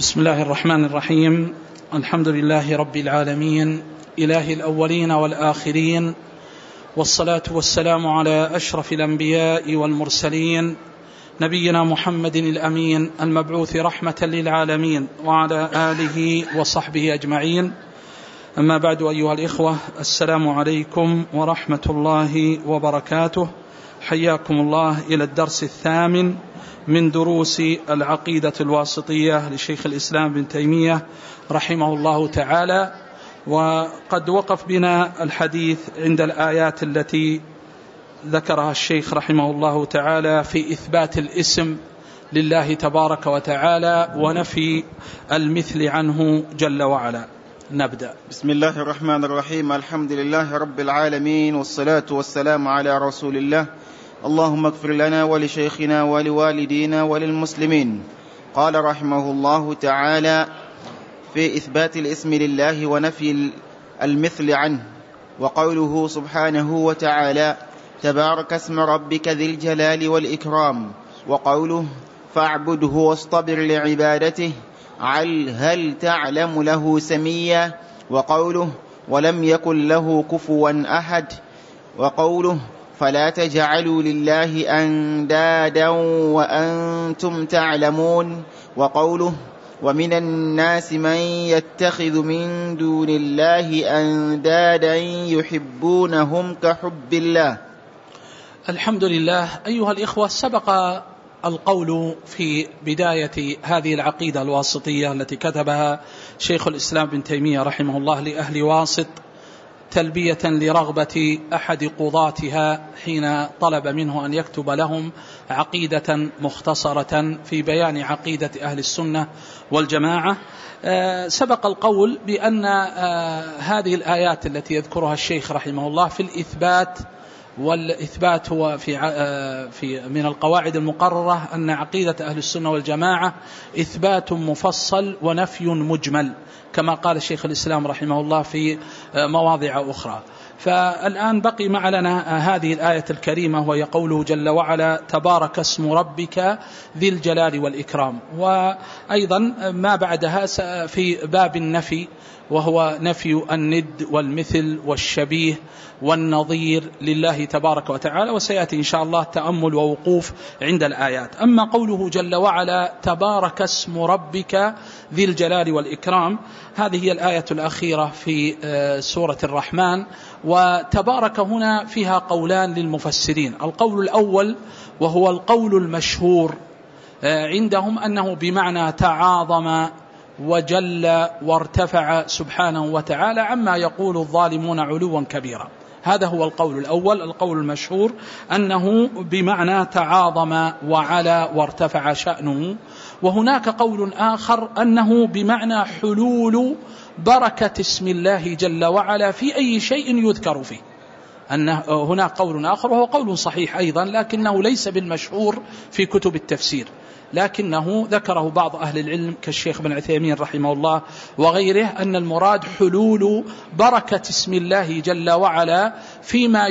بسم الله الرحمن الرحيم. الحمد لله رب العالمين، إله الأولين والآخرين، والصلاة والسلام على أشرف الأنبياء والمرسلين، نبينا محمد الأمين المبعوث رحمة للعالمين، وعلى آله وصحبه أجمعين. أما بعد، أيها الإخوة، السلام عليكم ورحمة الله وبركاته. حياكم الله إلى الدرس الثامن من دروس العقيدة الواسطية لشيخ الإسلام ابن تيمية رحمه الله تعالى. وقد وقف بنا الحديث عند الآيات التي ذكرها الشيخ رحمه الله تعالى في إثبات الاسم لله تبارك وتعالى ونفي المثل عنه جل وعلا. نبدأ. بسم الله الرحمن الرحيم. الحمد لله رب العالمين، والصلاة والسلام على رسول الله. اللهم اغفر لنا ولشيخنا ولوالدينا وللمسلمين. قال رحمه الله تعالى في إثبات الاسم لله ونفي المثل عنه، وقوله سبحانه وتعالى: تبارك اسم ربك ذي الجلال والإكرام. وقوله: فاعبده واصطبر لعبادته هل تعلم له سميا. وقوله: ولم يكن له كفوا أحد. وقوله: فلا تجعلوا لله أندادا وأنتم تعلمون. وقوله: ومن الناس من يتخذ من دون الله أندادا يحبونهم كحب الله. الحمد لله. أيها الإخوة، سبق القول في بداية هذه العقيدة الواسطية التي كتبها شيخ الإسلام ابن تيمية رحمه الله لأهل واسط، تلبية لرغبة أحد قضاتها حين طلب منه أن يكتب لهم عقيدة مختصرة في بيان عقيدة أهل السنة والجماعة. سبق القول بأن هذه الآيات التي يذكرها الشيخ رحمه الله في الإثبات، والإثبات هو في من القواعد المقررة أن عقيدة أهل السنة والجماعة إثبات مفصل ونفي مجمل، كما قال الشيخ الإسلام رحمه الله في مواضع أخرى. فالآن بقي معنا هذه الآية الكريمة، وهي قوله جل وعلا: تبارك اسم ربك ذي الجلال والإكرام. وأيضا ما بعدها في باب النفي، وهو نفي الند والمثل والشبيه والنظير لله تبارك وتعالى، وسيأتي إن شاء الله تأمل ووقوف عند الآيات. أما قوله جل وعلا: تبارك اسم ربك ذي الجلال والإكرام، هذه هي الآية الأخيرة في سورة الرحمن. وتبارك هنا فيها قولان للمفسرين. القول الأول وهو القول المشهور عندهم أنه بمعنى تعاظم وجل وارتفع سبحانه وتعالى عما يقول الظالمون علوا كبيرا. هذا هو القول الأول، القول المشهور، أنه بمعنى تعاظم وعلى وارتفع شأنه. وهناك قول آخر أنه بمعنى حلول بركة اسم الله جل وعلا في أي شيء يذكر فيه. أن هناك قول آخر وهو قول صحيح أيضا، لكنه ليس بالمشهور في كتب التفسير، لكنه ذكره بعض أهل العلم كالشيخ بن عثيمين رحمه الله وغيره، أن المراد حلول بركة اسم الله جل وعلا فيما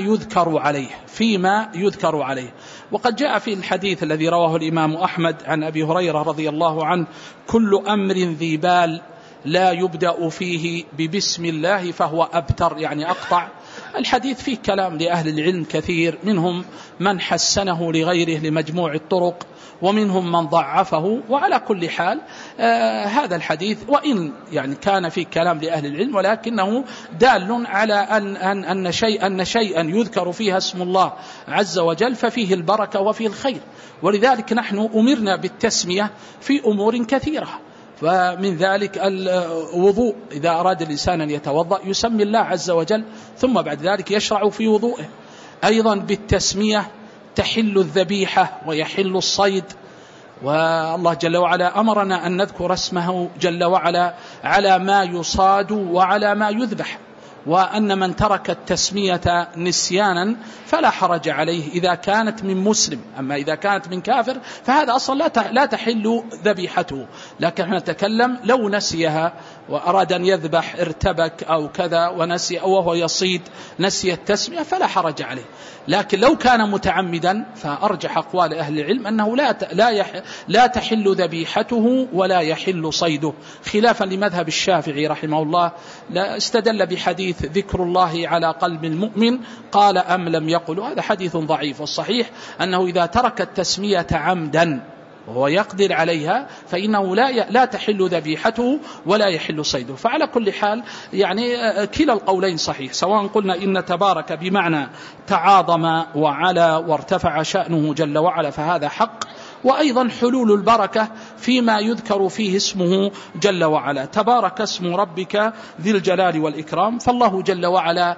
يذكر عليه. وقد جاء في الحديث الذي رواه الإمام أحمد عن أبي هريرة رضي الله عنه: كل أمر ذي بال لا يبدأ فيه ببسم الله فهو أبتر، يعني أقطع. الحديث فيه كلام لأهل العلم كثير، منهم من حسنه لغيره لمجموع الطرق، ومنهم من ضعفه. وعلى كل حال هذا الحديث وإن يعني كان فيه كلام لأهل العلم، ولكنه دال على أن شيئا يذكر فيها اسم الله عز وجل ففيه البركة وفيه الخير. ولذلك نحن أمرنا بالتسمية في أمور كثيرة، فمن ذلك الوضوء، إذا أراد الإنسان أن يتوضأ يسمي الله عز وجل، ثم بعد ذلك يشرع في وضوءه. أيضا بالتسمية تحل الذبيحة ويحل الصيد، والله جل وعلا أمرنا أن نذكر اسمه جل وعلا على ما يصاد وعلى ما يذبح، وأن من ترك التسمية نسيانا فلا حرج عليه إذا كانت من مسلم. أما إذا كانت من كافر فهذا أصلا لا تحل ذبيحته، لكن نحن نتكلم لو نسيها وأراد أن يذبح ارتبك أو كذا ونسي، أو وهو يصيد نسي التسمية، فلا حرج عليه. لكن لو كان متعمدا فأرجح أقوال أهل العلم أنه لا تحل ذبيحته ولا يحل صيده، خلافا لمذهب الشافعي رحمه الله، استدل بحديث ذكر الله على قلب المؤمن قال أم لم يقل، هذا حديث ضعيف. والصحيح أنه إذا ترك التسمية عمدا وهو يقدر عليها فإنه لا تحل ذبيحته ولا يحل صيده. فعلى كل حال يعني كلا القولين صحيح، سواء قلنا إن تبارك بمعنى تعاظم وعلى وارتفع شأنه جل وعلا فهذا حق، وأيضا حلول البركة فيما يذكر فيه اسمه جل وعلا. تبارك اسم ربك ذي الجلال والإكرام، فالله جل وعلا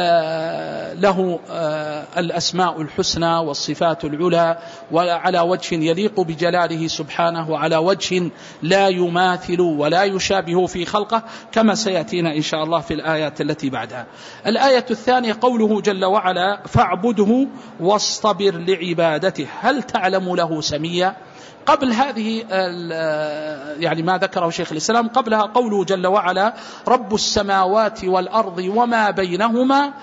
له الأسماء الحسنى والصفات العلى، وعلى وجه يليق بجلاله سبحانه، وعلى وجه لا يماثل ولا يشابه في خلقه، كما سيأتينا إن شاء الله في الآيات التي بعدها. الآية الثانية قوله جل وعلا فاعبده واصطبر لعبادته هل تعلم له سميا. قبل هذه يعني ما ذكره شيخ الإسلام قبلها قوله جل وعلا رب السماوات والأرض وما بينهما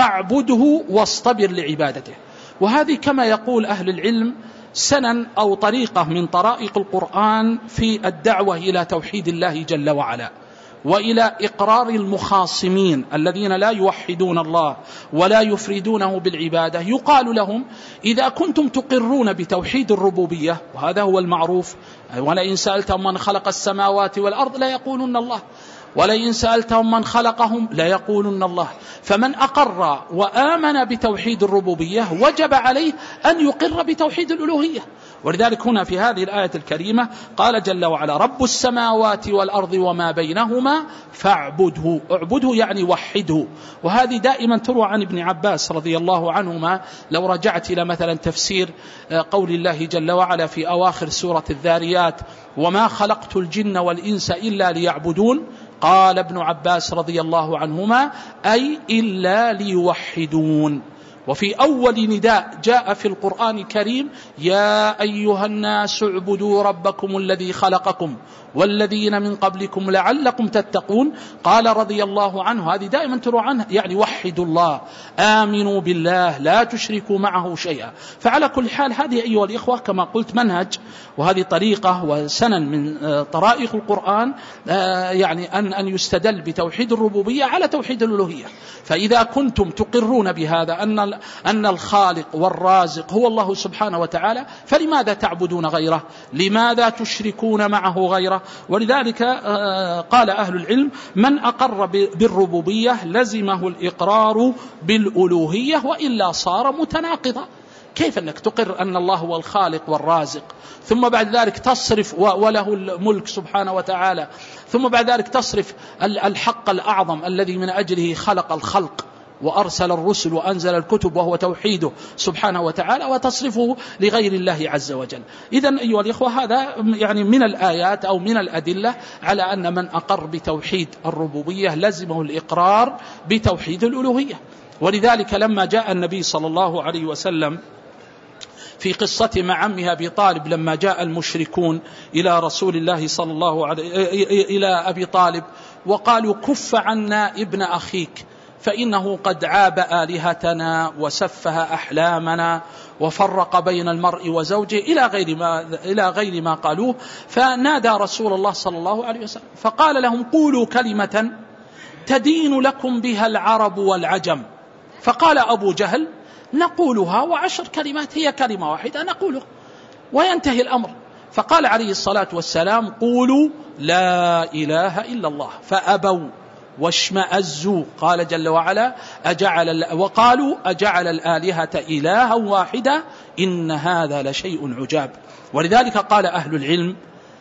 فاعبده واصطبر لعبادته. وهذه كما يقول أهل العلم سنن أو طريقة من طرائق القرآن في الدعوة إلى توحيد الله جل وعلا، وإلى إقرار المخاصمين الذين لا يوحدون الله ولا يفردونه بالعبادة. يقال لهم إذا كنتم تقرون بتوحيد الربوبية، وهذا هو المعروف، ولئن سألتهم من خلق السماوات والأرض لا يقولون الله، ولئن سألتهم من خلقهم لا يقولون الله. فمن أقر وآمن بتوحيد الربوبية وجب عليه أن يقر بتوحيد الألوهية. ولذلك هنا في هذه الآية الكريمة قال جل وعلا رب السماوات والأرض وما بينهما فاعبده، اعبده يعني وحده. وهذه دائما تروى عن ابن عباس رضي الله عنهما. لو رجعت إلى مثلا تفسير قول الله جل وعلا في أواخر سورة الذاريات وما خلقت الجن والإنس إلا ليعبدون، قال ابن عباس رضي الله عنهما أي إلا ليوحدون. وفي أول نداء جاء في القرآن الكريم يا أيها الناس اعبدوا ربكم الذي خلقكم والذين من قبلكم لعلكم تتقون، قال رضي الله عنه، هذه دائما تروى عنه، يعني وحدوا الله، آمنوا بالله، لا تشركوا معه شيئا. فعلى كل حال هذه أيها الإخوة كما قلت منهج، وهذه طريقة وسنن من طرائق القرآن، يعني أن يستدل بتوحيد الربوبية على توحيد الألوهية. فإذا كنتم تقرون بهذا أن الخالق والرازق هو الله سبحانه وتعالى، فلماذا تعبدون غيره؟ لماذا تشركون معه غيره؟ ولذلك قال أهل العلم من أقر بالربوبية لزمه الإقرار بالألوهية، وإلا صار متناقضا. كيف أنك تقر أن الله هو الخالق والرازق، ثم بعد ذلك تصرف وله الملك سبحانه وتعالى، ثم بعد ذلك تصرف الحق الأعظم الذي من أجله خلق الخلق وأرسل الرسل وأنزل الكتب وهو توحيده سبحانه وتعالى، وتصرفه لغير الله عز وجل. إذن أيها الإخوة هذا يعني من الآيات أو من الأدلة على أن من أقر بتوحيد الربوبية لزمه الإقرار بتوحيد الألوهية. ولذلك لما جاء النبي صلى الله عليه وسلم في قصة مع عمه أبي طالب، لما جاء المشركون إلى رسول الله صلى الله عليه إلى أبي طالب وقالوا كف عنا ابن أخيك فإنه قد عاب آلهتنا وسفه أحلامنا وفرق بين المرء وزوجه إلى غير ما قالوه. فنادى رسول الله صلى الله عليه وسلم فقال لهم قولوا كلمة تدين لكم بها العرب والعجم. فقال أبو جهل نقولها و10 كلمات، هي كلمة واحدة نقولها وينتهي الأمر. فقال عليه الصلاة والسلام قولوا لا إله إلا الله، فأبوا واشمأزوا. قال جل وعلا وقالوا أجعل الآلهة إلها واحدة إن هذا لشيء عجاب. ولذلك قال أهل العلم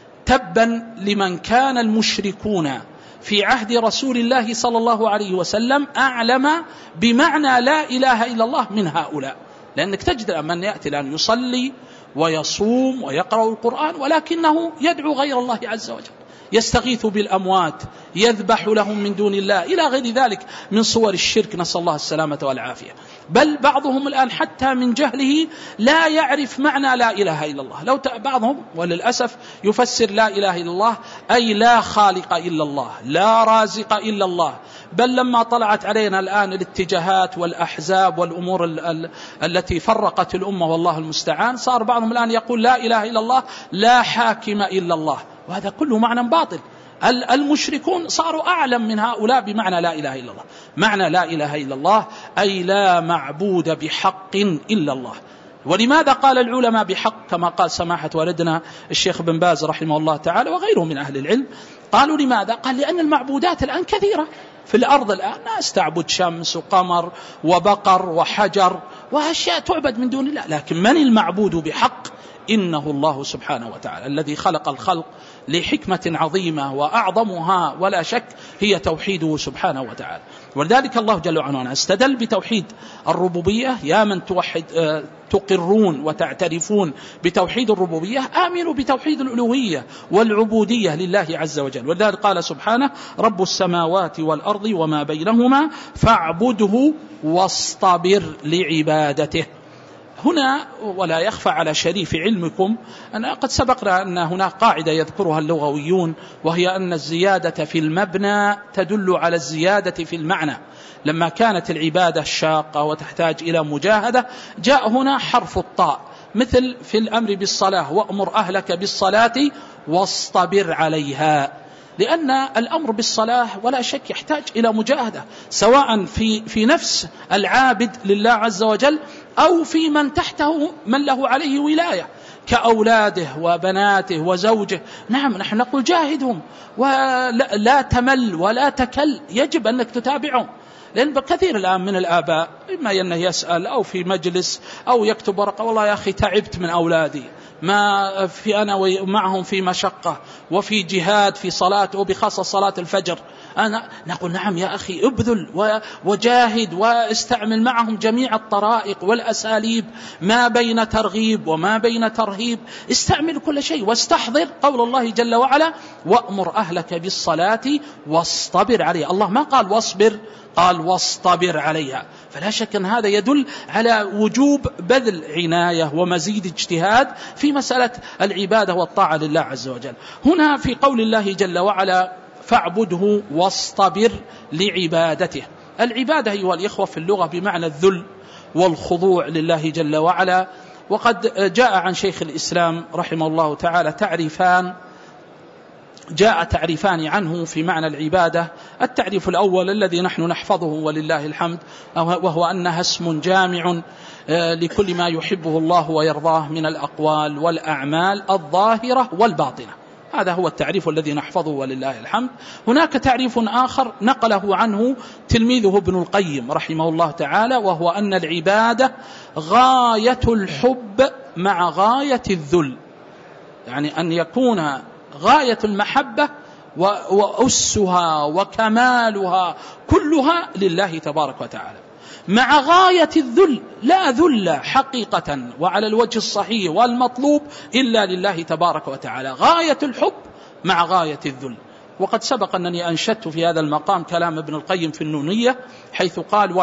تبا لمن كان المشركون في عهد رسول الله صلى الله عليه وسلم أعلم بمعنى لا إله إلا الله من هؤلاء. لأنك تجد من يأتي الآن يصلي ويصوم ويقرأ القرآن ولكنه يدعو غير الله عز وجل، يستغيث بالأموات، يذبح لهم من دون الله، إلى غير ذلك من صور الشرك، نسأل الله السلامة والعافية. بل بعضهم الآن حتى من جهله لا يعرف معنى لا إله إلا الله. لو بعضهم وللأسف يفسر لا إله إلا الله أي لا خالق إلا الله، لا رازق إلا الله. بل لما طلعت علينا الآن الاتجاهات والأحزاب والأمور التي فرقت الأمة والله المستعان، صار بعضهم الآن يقول لا إله إلا الله لا حاكم إلا الله، وهذا كله معنى باطل. المشركون صاروا أعلم من هؤلاء بمعنى لا إله إلا الله. معنى لا إله إلا الله أي لا معبود بحق إلا الله. ولماذا قال العلماء بحق كما قال سماحة والدنا الشيخ بن باز رحمه الله تعالى وغيره من أهل العلم؟ قالوا لماذا؟ قال لأن المعبودات الآن كثيرة في الأرض، الآن ناس تعبد شمس وقمر وبقر وحجر وأشياء تعبد من دون الله، لكن من المعبود بحق؟ إنه الله سبحانه وتعالى الذي خلق الخلق لحكمة عظيمة، وأعظمها ولا شك هي توحيده سبحانه وتعالى. ولذلك الله جل وعلا استدل بتوحيد الربوبية: يا من تقرون وتعترفون بتوحيد الربوبية آمنوا بتوحيد الألوهية والعبودية لله عز وجل. ولذلك قال سبحانه: رب السماوات والأرض وما بينهما فاعبده واصطبر لعبادته. هنا ولا يخفى على شريف علمكم أن قد سبقنا أن هناك قاعدة يذكرها اللغويون، وهي أن الزيادة في المبنى تدل على الزيادة في المعنى. لما كانت العبادة شاقة وتحتاج إلى مجاهدة جاء هنا حرف الطاء، مثل في الأمر بالصلاة: وأمر أهلك بالصلاة واصطبر عليها، لأن الأمر بالصلاة ولا شك يحتاج إلى مجاهدة، سواء في نفس العابد لله عز وجل أو في من تحته من له عليه ولاية كأولاده وبناته وزوجه. نعم نحن نقول جاهدهم ولا تمل ولا تكل، يجب أنك تتابعهم. لأن كثير الآن من الآباء إما أنه يسأل أو في مجلس أو يكتب ورقة: والله يا أخي تعبت من أولادي، ما في أنا معهم في مشقة وفي جهاد في صلاة وبخاصة صلاة الفجر. أنا نقول: نعم يا أخي ابذل وجاهد واستعمل معهم جميع الطرائق والأساليب، ما بين ترغيب وما بين ترهيب، استعمل كل شيء واستحضر قول الله جل وعلا: وأمر أهلك بالصلاة واصطبر عليها. الله ما قال واصبر، قال واصطبر عليها. فلا شك أن هذا يدل على وجوب بذل عناية ومزيد اجتهاد في مسألة العبادة والطاعة لله عز وجل. هنا في قول الله جل وعلا: فاعبده واصطبر لعبادته. العبادة أيها الإخوة في اللغة بمعنى الذل والخضوع لله جل وعلا. وقد جاء عن شيخ الإسلام رحمه الله تعالى تعريفان عنه في معنى العبادة. التعريف الأول الذي نحن نحفظه ولله الحمد، وهو أنها اسم جامع لكل ما يحبه الله ويرضاه من الأقوال والأعمال الظاهرة والباطنة. هذا هو التعريف الذي نحفظه ولله الحمد. هناك تعريف آخر نقله عنه تلميذه ابن القيم رحمه الله تعالى، وهو أن العبادة غاية الحب مع غاية الذل، يعني أن يكون غاية المحبة وأسها وكمالها كلها لله تبارك وتعالى، مع غاية الذل، لا ذل حقيقة وعلى الوجه الصحيح والمطلوب إلا لله تبارك وتعالى، غاية الحب مع غاية الذل. وقد سبق أنني أنشدت في هذا المقام كلام ابن القيم في النونية، حيث قال: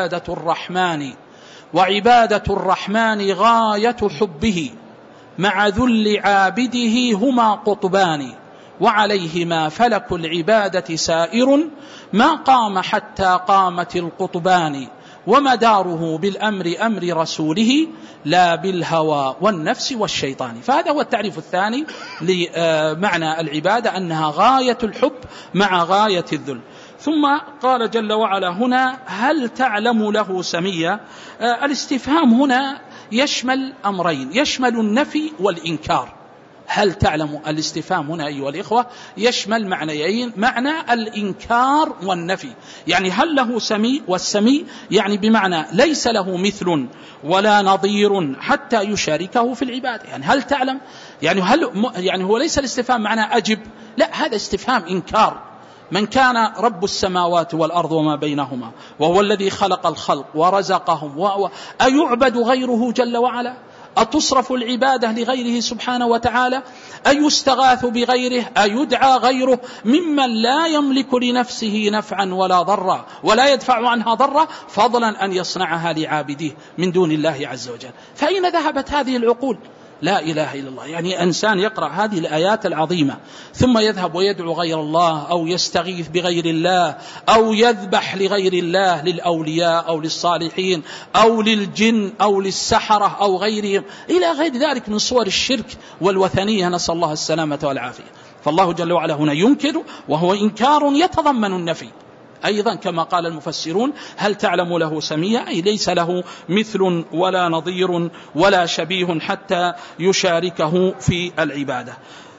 وعبادة الرحمن غاية حبه مع ذل عابده هما قطبان، وعليهما فلك العبادة سائر ما قام حتى قامت القطبان، ومداره بالأمر أمر رسوله لا بالهوى والنفس والشيطان. فهذا هو التعريف الثاني لمعنى العبادة، أنها غاية الحب مع غاية الذل. ثم قال جل وعلا هنا: هل تعلم له سميا؟ الاستفهام هنا يشمل أمرين، يشمل النفي والإنكار. هل تعلم؟ الاستفهام هنا أيها الإخوة يشمل معنيين: معنى الإنكار والنفي، يعني هل له سمي؟ والسمي يعني بمعنى ليس له مثل ولا نظير حتى يشاركه في العبادة. يعني هل تعلم؟ يعني هو ليس الاستفهام معنى أجب، لا، هذا استفهام إنكار. من كان رب السماوات والأرض وما بينهما وهو الذي خلق الخلق ورزقهم أيعبد غيره جل وعلا؟ أتصرف العبادة لغيره سبحانه وتعالى؟ أيستغاث بغيره؟ أيدعى غيره ممن لا يملك لنفسه نفعا ولا ضرا ولا يدفع عنها ضرا، فضلا أن يصنعها لعابديه من دون الله عز وجل؟ فأين ذهبت هذه العقول؟ لا إله إلا الله. يعني إنسان يقرأ هذه الآيات العظيمة ثم يذهب ويدعو غير الله، أو يستغيث بغير الله، أو يذبح لغير الله، للأولياء أو للصالحين أو للجن أو للسحرة أو غيرهم، إلى غير ذلك من صور الشرك والوثنية، نسأل الله السلامة والعافية. فالله جل وعلا هنا ينكر، وهو إنكار يتضمن النفي أيضا، كما قال المفسرون: هل تعلم له سميا؟ أي ليس له مثل ولا نظير ولا شبيه حتى يشاركه في العبادة.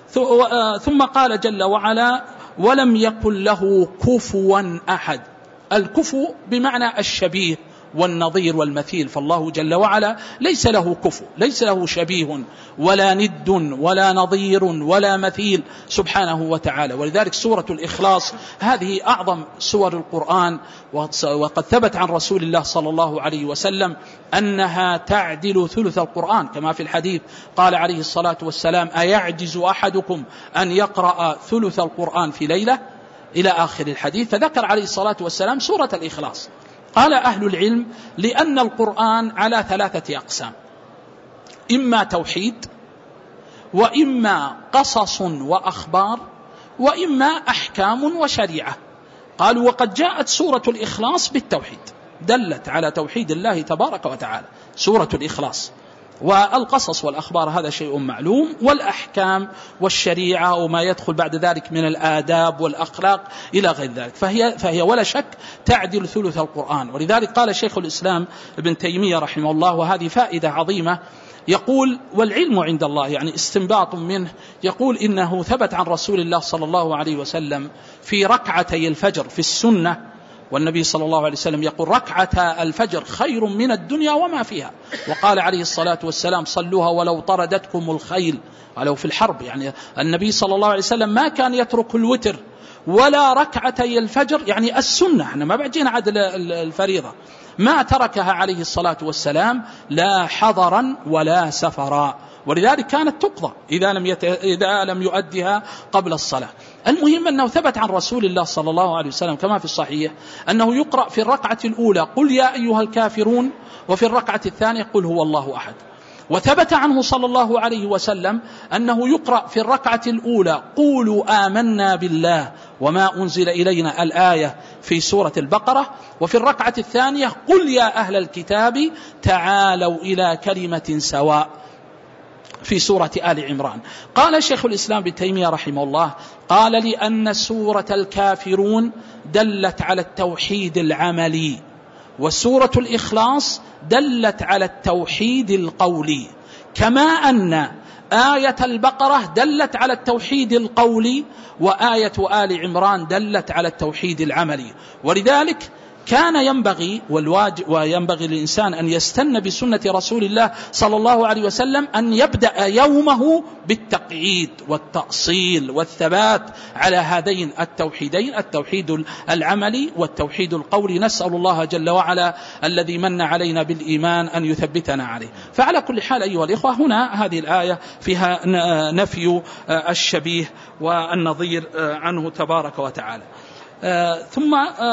ثم قال جل وعلا: ولم يكن له كفوا أحد. الكفو بمعنى الشبيه والنظير والمثيل، فالله جل وعلا ليس له كفو، ليس له شبيه ولا ند ولا نظير ولا مثيل سبحانه وتعالى. ولذلك سورة الإخلاص هذه أعظم سور القرآن، وقد ثبت عن رسول الله صلى الله عليه وسلم أنها تعدل ثلث القرآن، كما في الحديث قال عليه الصلاة والسلام: أيعجز أحدكم أن يقرأ ثلث القرآن في ليلة؟ إلى آخر الحديث. فذكر عليه الصلاة والسلام سورة الإخلاص. قال أهل العلم: لأن القرآن على 3 أقسام: إما توحيد، وإما قصص وأخبار، وإما أحكام وشريعة. قالوا: وقد جاءت سورة الإخلاص بالتوحيد، دلت على توحيد الله تبارك وتعالى سورة الإخلاص. والقصص والأخبار هذا شيء معلوم، والأحكام والشريعة وما يدخل بعد ذلك من الآداب والأخلاق إلى غير ذلك، فهي ولا شك تعدل ثلث القرآن. ولذلك قال شيخ الإسلام ابن تيمية رحمه الله، وهذه فائدة عظيمة، يقول: والعلم عند الله، يعني استنباط منه، يقول: إنه ثبت عن رسول الله صلى الله عليه وسلم في ركعتي الفجر في السنة، والنبي صلى الله عليه وسلم يقول: ركعتا الفجر خير من الدنيا وما فيها. وقال عليه الصلاة والسلام: صلوها ولو طردتكم الخيل، ولو في الحرب. يعني النبي صلى الله عليه وسلم ما كان يترك الوتر ولا ركعتي الفجر، يعني السنة، احنا ما بعدين عدل الفريضة، ما تركها عليه الصلاة والسلام لا حضرا ولا سفرا. ولذلك كانت تقضى إذا لم يؤدها قبل الصلاة. المهم أنه ثبت عن رسول الله صلى الله عليه وسلم كما في الصحيح أنه يقرأ في الركعة الأولى: قل يا أيها الكافرون، وفي الركعة الثانية: قل هو الله أحد. وثبت عنه صلى الله عليه وسلم أنه يقرأ في الركعة الأولى: قولوا آمنا بالله وما أنزل إلينا، الآية في سورة البقرة. وفي الركعة الثانية: قل يا أهل الكتاب تعالوا إلى كلمة سواء، في سورة آل عمران. قال شيخ الإسلام ابن تيمية رحمه الله: قال: لأن سورة الكافرون دلت على التوحيد العملي، وسورة الإخلاص دلت على التوحيد القولي، كما أن آية البقرة دلت على التوحيد القولي، وآية آل عمران دلت على التوحيد العملي. ولذلك كان ينبغي وينبغي للإنسان أن يستن بسنة رسول الله صلى الله عليه وسلم، أن يبدأ يومه بالتقعيد والتأصيل والثبات على هذين التوحيدين، التوحيد العملي والتوحيد القولي. نسأل الله جل وعلا الذي من علينا بالإيمان أن يثبتنا عليه. فعلى كل حال أيها الإخوة، هنا هذه الآية فيها نفي الشبيه والنظير عنه تبارك وتعالى. ثم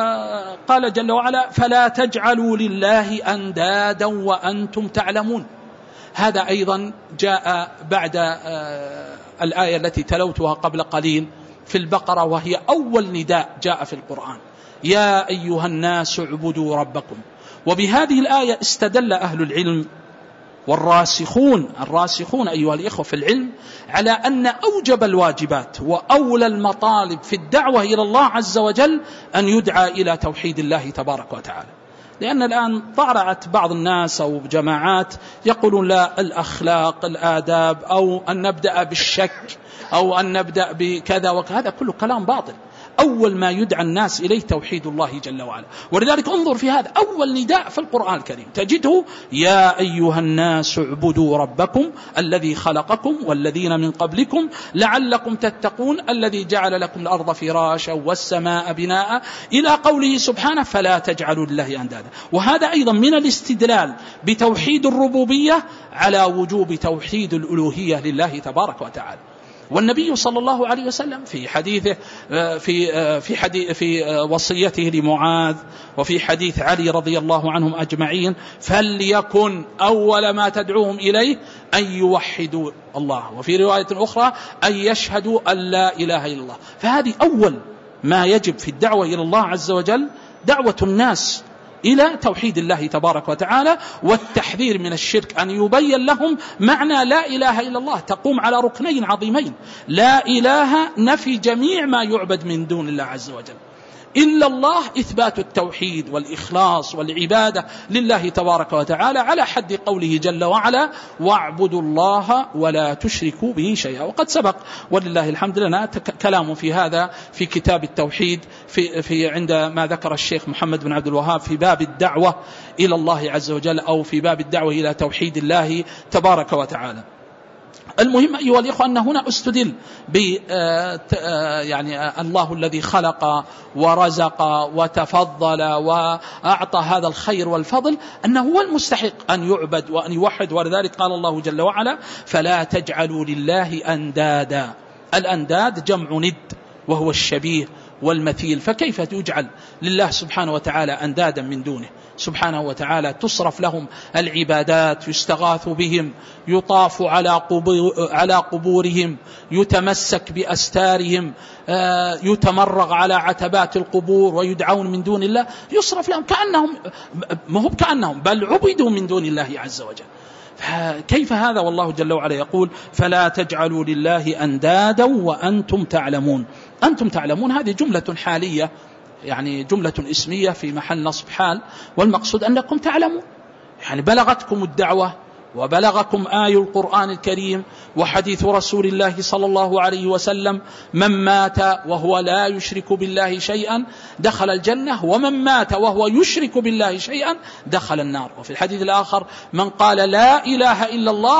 قال جل وعلا: فلا تجعلوا لله أندادا وأنتم تعلمون. هذا أيضا جاء بعد الآية التي تلوتها قبل قليل في البقرة، وهي أول نداء جاء في القرآن: يا أيها الناس اعبدوا ربكم. وبهذه الآية استدل أهل العلم الراسخون أيها الإخوة في العلم على أن أوجب الواجبات وأولى المطالب في الدعوة إلى الله عز وجل أن يدعى إلى توحيد الله تبارك وتعالى. لأن الآن طرأت بعض الناس أو جماعات يقولون: لا، الأخلاق، الآداب، أو أن نبدأ بالشك، أو أن نبدأ بكذا وكذا، كله كلام باطل. أول ما يدعى الناس إليه توحيد الله جل وعلا. ولذلك انظر في هذا أول نداء في القرآن الكريم تجده يا أيها الناس اعبدوا ربكم الذي خلقكم والذين من قبلكم لعلكم تتقون الذي جعل لكم الأرض فراشا والسماء بناء إلى قوله سبحانه فلا تجعلوا لله أندادا. وهذا أيضا من الاستدلال بتوحيد الربوبية على وجوب توحيد الألوهية لله تبارك وتعالى. والنبي صلى الله عليه وسلم في حديثه في وصيته لمعاذ وفي حديث علي رضي الله عنهم أجمعين فليكن أول ما تدعوهم إليه أن يوحدوا الله، وفي رواية أخرى أن يشهدوا أن لا إله إلا الله. فهذه أول ما يجب في الدعوة إلى الله عز وجل دعوة الناس إلى توحيد الله تبارك وتعالى والتحذير من الشرك، أن يبين لهم معنى لا إله إلا الله تقوم على ركنين عظيمين: لا إله نفي جميع ما يعبد من دون الله عز وجل، إلا الله إثبات التوحيد والإخلاص والعبادة لله تبارك وتعالى على حد قوله جل وعلا واعبدوا الله ولا تشركوا به شيئا. وقد سبق ولله الحمد لنا كلام في هذا في كتاب التوحيد في عندما ذكر الشيخ محمد بن عبد الوهاب في باب الدعوة إلى الله عز وجل أو في باب الدعوة إلى توحيد الله تبارك وتعالى. المهم أيها الإخوة أن هنا استدل يعني الله الذي خلق ورزق وتفضل وأعطى هذا الخير والفضل أنه هو المستحق أن يعبد وأن يوحد. ولذلك قال الله جل وعلا فلا تجعلوا لله أندادا. الأنداد جمع ند وهو الشبيه والمثيل، فكيف يجعل لله سبحانه وتعالى أندادا من دونه سبحانه وتعالى؟ تصرف لهم العبادات، يستغاث بهم، يطاف على قبورهم، يتمسك بأستارهم، يتمرغ على عتبات القبور ويدعون من دون الله، يصرف لهم كأنهم بل عبدوا من دون الله عز وجل. كيف هذا والله جل وعلا يقول فلا تجعلوا لله أندادا وأنتم تعلمون. أنتم تعلمون هذه جملة حالية، يعني جملة اسمية في محل نصب حال، والمقصود أنكم تعلمون، يعني بلغتكم الدعوة وبلغكم آي القرآن الكريم وحديث رسول الله صلى الله عليه وسلم من مات وهو لا يشرك بالله شيئا دخل الجنة ومن مات وهو يشرك بالله شيئا دخل النار. وفي الحديث الآخر من قال لا إله إلا الله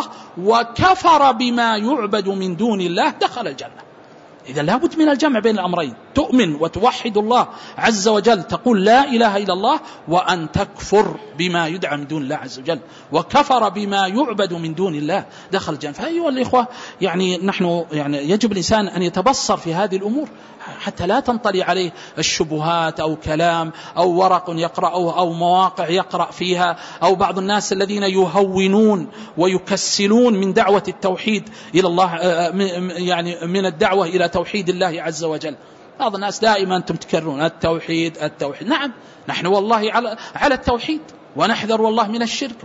وكفر بما يعبد من دون الله دخل الجنة. إذا لابد من الجمع بين الأمرين، تؤمن وتوحد الله عز وجل تقول لا إله إلا الله، وأن تكفر بما يدعى من دون الله عز وجل، وكفر بما يعبد من دون الله دخل الجنة. فأيها الإخوة يعني نحن يجب الإنسان أن يتبصر في هذه الأمور حتى لا تنطلي عليه الشبهات أو كلام أو ورق يقرأه أو مواقع يقرأ فيها، أو بعض الناس الذين يهونون ويكسلون من دعوة التوحيد إلى الله، يعني من الدعوة إلى توحيد الله عز وجل. بعض الناس دائما أنتم تكررون التوحيد التوحيد. نعم نحن والله على التوحيد، ونحذر والله من الشرك،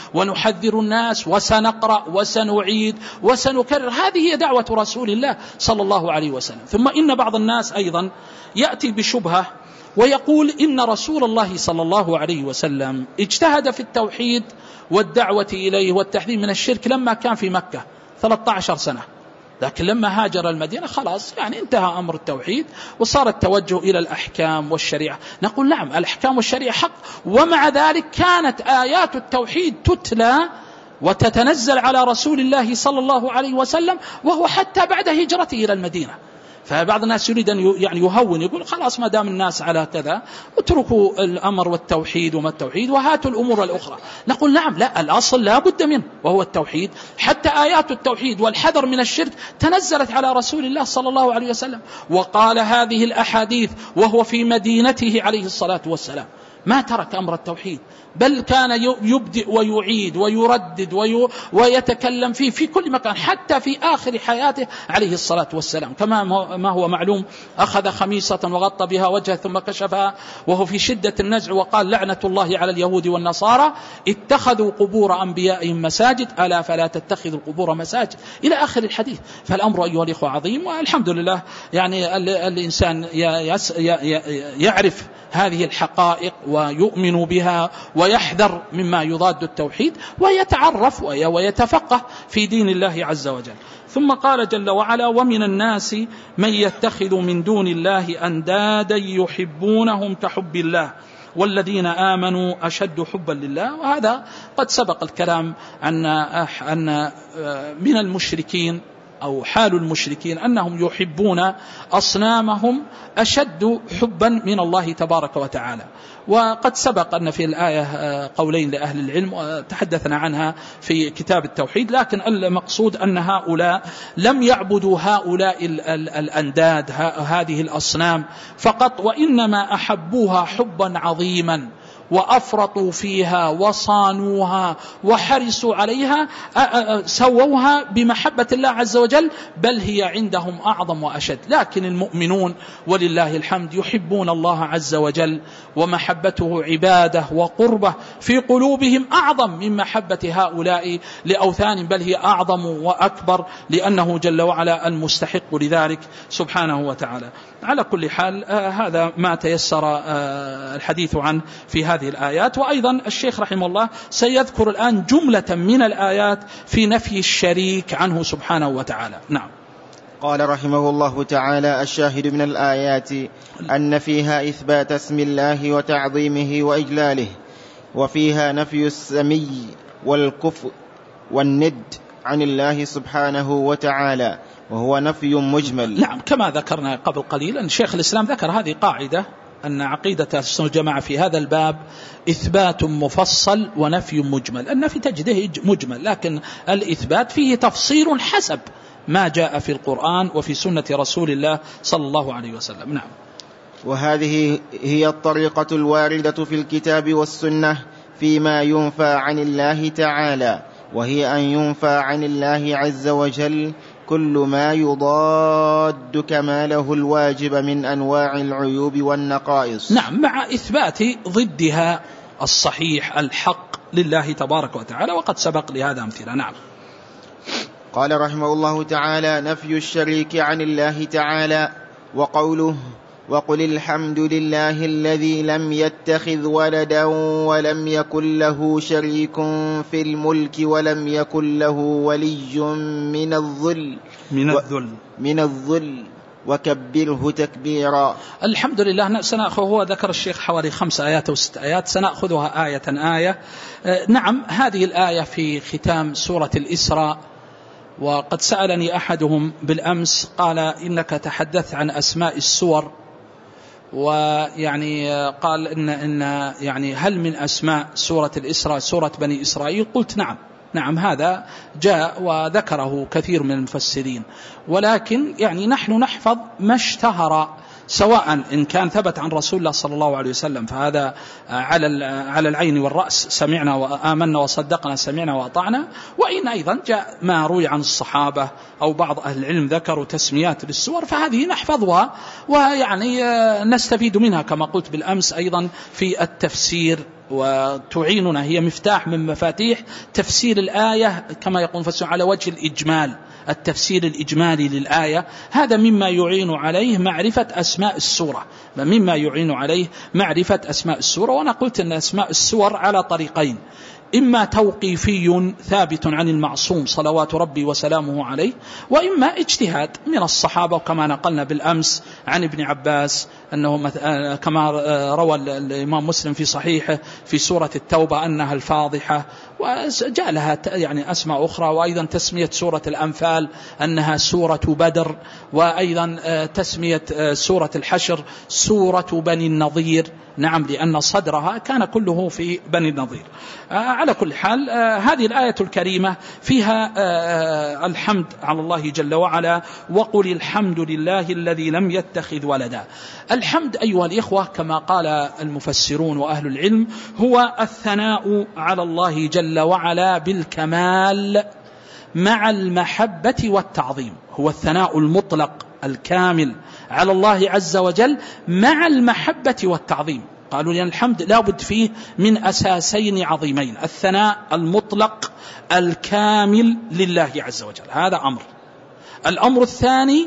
ونحذر الناس، وسنقرأ وسنعيد وسنكرر. هذه هي دعوة رسول الله صلى الله عليه وسلم. ثم إن بعض الناس أيضا يأتي بشبهة ويقول إن رسول الله صلى الله عليه وسلم اجتهد في التوحيد والدعوة إليه والتحذير من الشرك لما كان في مكة 13 سنة، لكن لما هاجر المدينة خلاص يعني انتهى أمر التوحيد وصار التوجه إلى الأحكام والشريعة. نقول نعم الأحكام والشريعة حق، ومع ذلك كانت آيات التوحيد تتلى وتتنزل على رسول الله صلى الله عليه وسلم وهو حتى بعد هجرته إلى المدينة. فبعض الناس يريد أن يهون، يقول خلاص ما دام الناس على كذا اتركوا الأمر والتوحيد وما التوحيد وهاتوا الأمور الأخرى. نقول نعم لا، الأصل لا بد منه وهو التوحيد. حتى آيات التوحيد والحذر من الشرك تنزلت على رسول الله صلى الله عليه وسلم، وقال هذه الأحاديث وهو في مدينته عليه الصلاة والسلام، ما ترك أمر التوحيد، بل كان يبدئ ويعيد ويردد ويتكلم فيه في كل مكان، حتى في آخر حياته عليه الصلاة والسلام. كما ما هو معلوم أخذ خميصة وغطى بها وجهه ثم كشفها وهو في شدة النزع وقال لعنة الله على اليهود والنصارى اتخذوا قبور أنبيائهم مساجد ألا فلا تتخذوا القبور مساجد، إلى آخر الحديث. فالأمر أيها الإخوة عظيم، والحمد لله يعني الإنسان يعرف هذه الحقائق ويؤمن بها ويحذر مما يضاد التوحيد ويتعرف ويتفقه في دين الله عز وجل. ثم قال جل وعلا: ومن الناس من يتخذ من دون الله أندادا يحبونهم كحب الله والذين آمنوا أشد حبا لله. وهذا قد سبق الكلام أن من المشركين أو حال المشركين أنهم يحبون أصنامهم أشد حبا من الله تبارك وتعالى. وقد سبق أن في الآية قولين لأهل العلم وتحدثنا عنها في كتاب التوحيد، لكن المقصود أن هؤلاء لم يعبدوا هؤلاء الأنداد هذه الأصنام فقط، وإنما أحبوها حبا عظيما وأفرطوا فيها وصانوها وحرصوا عليها، سووها بمحبة الله عز وجل، بل هي عندهم أعظم وأشد. لكن المؤمنون ولله الحمد يحبون الله عز وجل، ومحبته عبادة وقربة في قلوبهم أعظم من محبة هؤلاء لأوثان، بل هي أعظم وأكبر، لأنه جل وعلا المستحق لذلك سبحانه وتعالى. على كل حال هذا ما تيسر الحديث عنه في هذه الآيات. وأيضا الشيخ رحمه الله سيذكر الآن جملة من الآيات في نفي الشريك عنه سبحانه وتعالى. نعم. قال رحمه الله تعالى: الشاهد من الآيات أن فيها إثبات اسم الله وتعظيمه وإجلاله، وفيها نفي السمي والكفء والند عن الله سبحانه وتعالى، وهو نفي مجمل. نعم، كما ذكرنا قبل قليل أن شيخ الإسلام ذكر هذه قاعدة، أن عقيدة السنة والجماعة في هذا الباب إثبات مفصل ونفي مجمل. النفي تجده مجمل، لكن الإثبات فيه تفصيل حسب ما جاء في القرآن وفي سنة رسول الله صلى الله عليه وسلم. نعم. وهذه هي الطريقة الواردة في الكتاب والسنة فيما ينفى عن الله تعالى، وهي أن ينفى عن الله عز وجل كل ما يضاد كماله الواجب من أنواع العيوب والنقائص. نعم، مع إثبات ضدها الصحيح الحق لله تبارك وتعالى، وقد سبق لهذا أمثلة. نعم. قال رحمه الله تعالى: نفي الشريك عن الله تعالى، وقوله: وقل الحمد لله الذي لم يتخذ ولدا ولم يكن له شريك في الملك ولم يكن له ولي من الذل وكبره تكبيرا. الحمد لله. سنأخذ، هو ذكر الشيخ حوالي 5 آيات أو 6 آيات، سنأخذها آية آية. نعم، هذه الآية في ختام سورة الإسراء، وقد سألني أحدهم بالأمس قال: إنك تحدث عن أسماء السور، ويعني قال إن يعني هل من أسماء سورة الإسراء سورة بني إسرائيل؟ قلت نعم هذا جاء وذكره كثير من المفسرين، ولكن يعني نحن نحفظ ما اشتهر، سواء إن كان ثبت عن رسول الله صلى الله عليه وسلم فهذا على العين والرأس، سمعنا وآمنا وصدقنا، سمعنا وأطعنا. وإن أيضا جاء ما روي عن الصحابة أو بعض أهل العلم ذكروا تسميات للسور، فهذه نحفظها ويعني نستفيد منها كما قلت بالأمس أيضا في التفسير، وتعيننا، هي مفتاح من مفاتيح تفسير الآية كما يقول فسر على وجه الإجمال، التفسير الإجمالي للآية. هذا مما يعين عليه معرفة أسماء السورة، وأنا قلت أن أسماء السور على طريقين: إما توقيفي ثابت عن المعصوم صلوات ربي وسلامه عليه، وإما اجتهاد من الصحابة، وكما نقلنا بالأمس عن ابن عباس أنه كما روى الإمام مسلم في صحيحه في سورة التوبة أنها الفاضحة، وجاء لها يعني أسماء أخرى، وأيضا تسمية سورة الأنفال أنها سورة بدر، وأيضا تسمية سورة الحشر سورة بني النضير. نعم، لأن صدرها كان كله في بني النضير. على كل حال هذه الآية الكريمة فيها الحمد على الله جل وعلا: وقل الحمد لله الذي لم يتخذ ولدا. الحمد أيها الإخوة كما قال المفسرون وأهل العلم هو الثناء على الله جل وعلا بالكمال مع المحبة والتعظيم، هو الثناء المطلق الكامل على الله عز وجل مع المحبة والتعظيم. قالوا لأن الحمد لا بد فيه من أساسين عظيمين: الثناء المطلق الكامل لله عز وجل، هذا أمر. الأمر الثاني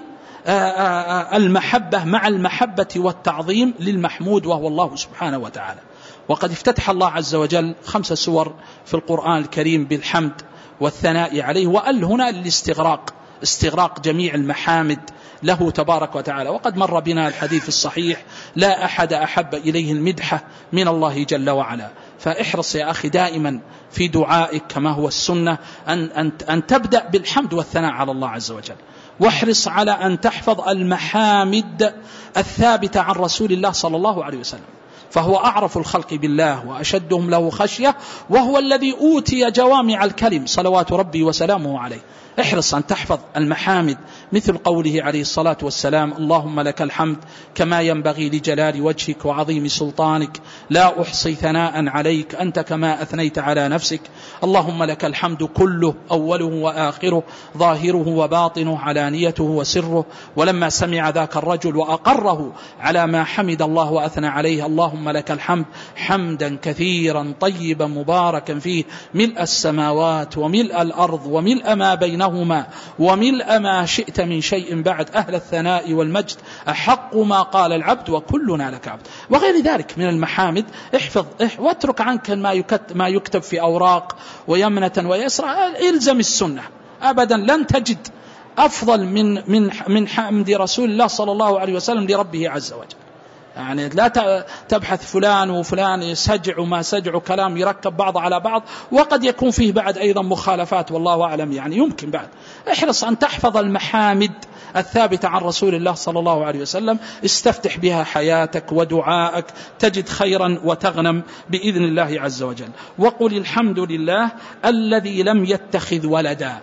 المحبة مع المحبة والتعظيم للمحمود وهو الله سبحانه وتعالى. وقد افتتح الله عز وجل 5 سور في القرآن الكريم بالحمد والثناء عليه، وأل هنا للاستغراق، استغراق جميع المحامد له تبارك وتعالى. وقد مر بنا الحديث الصحيح: لا أحد أحب إليه المدحة من الله جل وعلا. فاحرص يا أخي دائما في دعائك كما هو السنة أن تبدأ بالحمد والثناء على الله عز وجل، واحرص على أن تحفظ المحامد الثابتة عن رسول الله صلى الله عليه وسلم، فهو أعرف الخلق بالله وأشدهم له خشية، وهو الذي أوتي جوامع الكلم صلوات ربي وسلامه عليه. احرص أن تحفظ المحامد مثل قوله عليه الصلاة والسلام: اللهم لك الحمد كما ينبغي لجلال وجهك وعظيم سلطانك، لا أحصي ثناء عليك أنت كما أثنيت على نفسك، اللهم لك الحمد كله أوله وآخره ظاهره وباطنه علانيته وسره. ولما سمع ذاك الرجل وأقره على ما حمد الله وأثنى عليه: اللهم لك الحمد حمدا كثيرا طيبا مباركا فيه ملء السماوات وملء الأرض وملء ما بينهما وملء ما شئت من شيء بعد، أهل الثناء والمجد أحق ما قال العبد وكلنا لك عبد، وغير ذلك من المحامد. احفظ واترك عنك ما يكتب في أوراق ويمنة ويسرى، إلزم السنة. أبدا لن تجد أفضل من حمد رسول الله صلى الله عليه وسلم لربه عز وجل. يعني لا تبحث فلان وفلان سجع وما سجع كلام يركب بعض على بعض، وقد يكون فيه بعد أيضا مخالفات والله أعلم، يعني يمكن بعد. احرص أن تحفظ المحامد الثابتة عن رسول الله صلى الله عليه وسلم، استفتح بها حياتك ودعائك، تجد خيرا وتغنم بإذن الله عز وجل. وقل الحمد لله الذي لم يتخذ ولدا.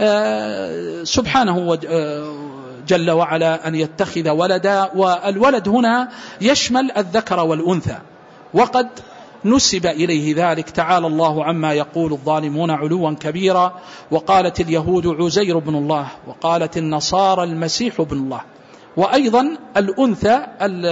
سبحانه جل وعلا أن يتخذ ولدا، والولد هنا يشمل الذكر والأنثى، وقد نسب إليه ذلك. تعالى الله عما يقول الظالمون علوا كبيرا. وقالت اليهود عزير بن الله، وقالت النصارى المسيح بن الله. وأيضا الأنثى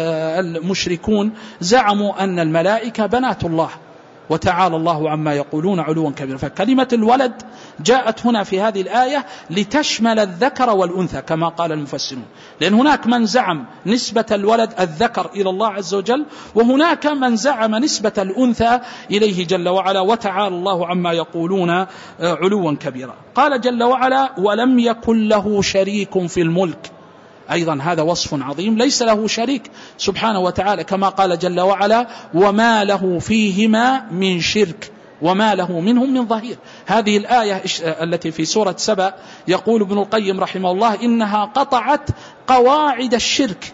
المشركون زعموا أن الملائكة بنات الله، وتعالى الله عما يقولون علوا كبيرا. فكلمة الولد جاءت هنا في هذه الآية لتشمل الذكر والأنثى كما قال المفسرون، لأن هناك من زعم نسبة الولد الذكر إلى الله عز وجل، وهناك من زعم نسبة الأنثى إليه جل وعلا، وتعالى الله عما يقولون علوا كبيرا. قال جل وعلا: ولم يكن له شريك في الملك. أيضا هذا وصف عظيم، ليس له شريك سبحانه وتعالى، كما قال جل وعلا: وما له فيهما من شرك وما له منهم من ظهير. هذه الآية التي في سورة سبأ يقول ابن القيم رحمه الله: إنها قطعت قواعد الشرك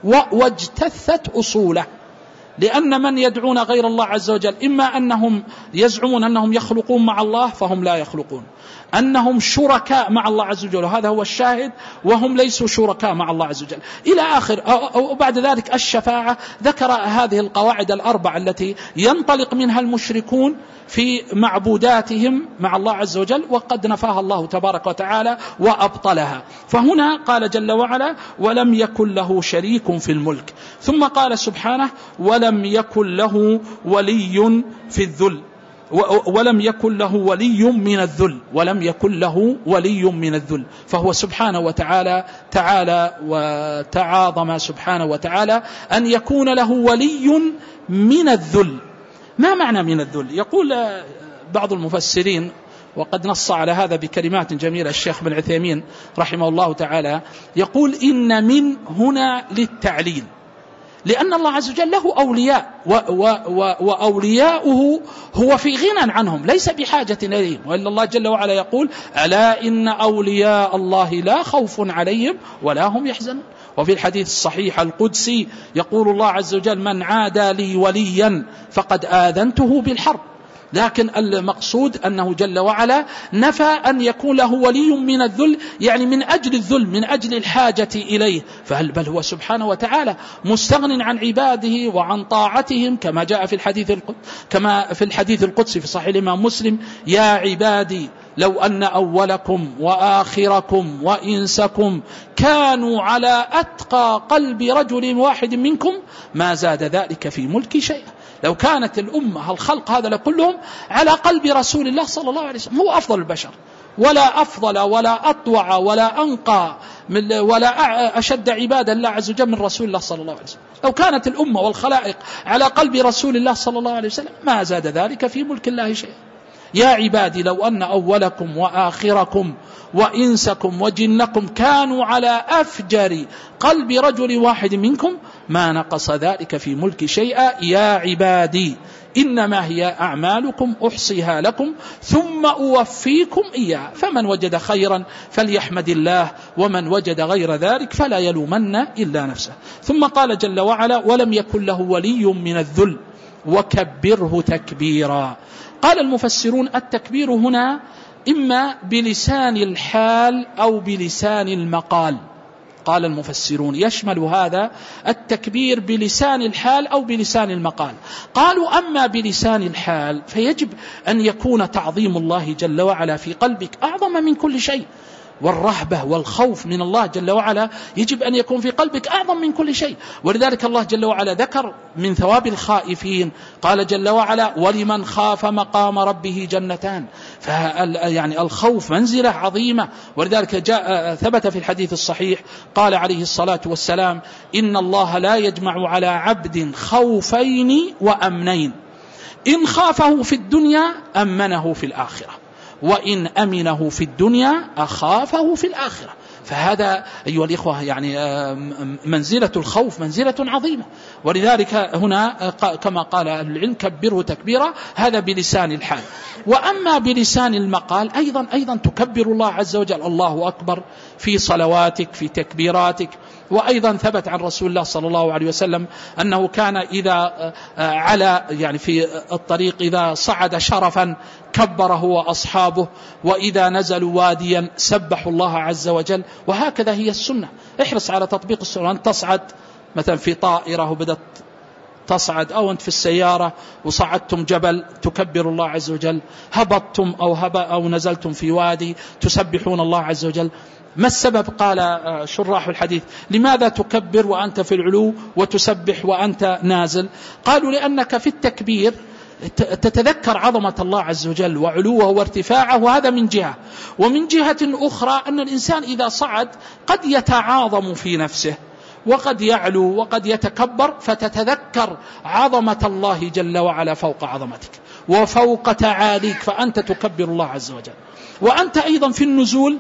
واجتثت أصوله، لأن من يدعون غير الله عز وجل إما أنهم يزعمون أنهم يخلقون مع الله فهم لا يخلقون، أنهم شركاء مع الله عز وجل وهذا هو الشاهد، وهم ليسوا شركاء مع الله عز وجل إلى آخر. أو بعد ذلك الشفاعة، ذكر هذه القواعد الأربع التي ينطلق منها المشركون في معبوداتهم مع الله عز وجل، وقد نفاها الله تبارك وتعالى وأبطلها. فهنا قال جل وعلا: ولم يكن له شريك في الملك. ثم قال سبحانه: ولم يكن له ولي في الذل، ولم يكن له ولي من الذل، ولم يكن له ولي من الذل. فهو سبحانه وتعالى تعالى وتعاظم سبحانه وتعالى أن يكون له ولي من الذل. ما معنى من الذل؟ يقول بعض المفسرين، وقد نص على هذا بكلمات جميلة الشيخ بن عثيمين رحمه الله تعالى، يقول: إن من هنا للتعليل، لأن الله عز وجل له أولياء وأولياؤه هو في غنى عنهم، ليس بحاجة إليهم. وإلا الله جل وعلا يقول: ألا إن أولياء الله لا خوف عليهم ولا هم يحزنون. وفي الحديث الصحيح القدسي يقول الله عز وجل: من عادى لي وليا فقد آذنته بالحرب. لكن المقصود أنه جل وعلا نفى أن يكون له ولي من الذل، يعني من أجل الذل، من أجل الحاجة إليه. بل هو سبحانه وتعالى مستغن عن عباده وعن طاعتهم، كما جاء في الحديث القدسي في صحيح الإمام مسلم: يا عبادي لو أن أولكم وآخركم وإنسكم كانوا على أتقى قلب رجل واحد منكم ما زاد ذلك في ملكي شيئا. لو كانت الأمة الخلق هذا كلهم على قلب رسول الله صلى الله عليه وسلم، هو أفضل البشر ولا أفضل ولا أطوع ولا أنقى ولا أشد عبادة الله عز وجل من رسول الله صلى الله عليه وسلم. لو كانت الأمة والخلائق على قلب رسول الله صلى الله عليه وسلم ما زاد ذلك في ملك الله شيئا. يا عبادي لو أن أولكم وآخركم وإنسكم وجنكم كانوا على أفجر قلب رجل واحد منكم ما نقص ذلك في ملك شيئا. يا عبادي إنما هي أعمالكم أحصيها لكم ثم أوفيكم إياها، فمن وجد خيرا فليحمد الله ومن وجد غير ذلك فلا يلومن إلا نفسه. ثم قال جل وعلا ولم يكن له ولي من الذل وكبره تكبيرا. قال المفسرون التكبير هنا إما بلسان الحال أو بلسان المقال. قال المفسرون يشمل هذا التكبير بلسان الحال أو بلسان المقال. قالوا أما بلسان الحال فيجب أن يكون تعظيم الله جل وعلا في قلبك أعظم من كل شيء، والرهبة والخوف من الله جل وعلا يجب أن يكون في قلبك أعظم من كل شيء. ولذلك الله جل وعلا ذكر من ثواب الخائفين، قال جل وعلا ولمن خاف مقام ربه جنتان. يعني الخوف منزلة عظيمة. ولذلك ثبت في الحديث الصحيح قال عليه الصلاة والسلام إن الله لا يجمع على عبد خوفين وأمنين، إن خافه في الدنيا أمنه في الآخرة، وإن أمنه في الدنيا أخافه في الآخرة. فهذا أيها الإخوة يعني منزلة الخوف منزلة عظيمة. ولذلك هنا كما قال أهل العلم كبره تكبيرا، هذا بلسان الحال. وأما بلسان المقال أيضا تكبر الله عز وجل الله أكبر في صلواتك في تكبيراتك. وأيضا ثبت عن رسول الله صلى الله عليه وسلم أنه كان إذا على يعني في الطريق إذا صعد شرفا كبره وأصحابه، وإذا نزلوا واديا سبحوا الله عز وجل. وهكذا هي السنة. احرص على تطبيق السنة. أن تصعد مثلا في طائرة وبدأت تصعد، أو أنت في السيارة وصعدتم جبل تكبر الله عز وجل، هبطتم أو نزلتم في وادي تسبحون الله عز وجل. ما السبب؟ قال شراح الحديث لماذا تكبر وأنت في العلو وتسبح وأنت نازل؟ قالوا لأنك في التكبير تتذكر عظمة الله عز وجل وعلوه وارتفاعه، وهذا من جهة. ومن جهة أخرى أن الإنسان إذا صعد قد يتعاظم في نفسه وقد يعلو وقد يتكبر، فتتذكر عظمة الله جل وعلا فوق عظمتك وفوق تعاليك، فأنت تكبر الله عز وجل. وأنت أيضا في النزول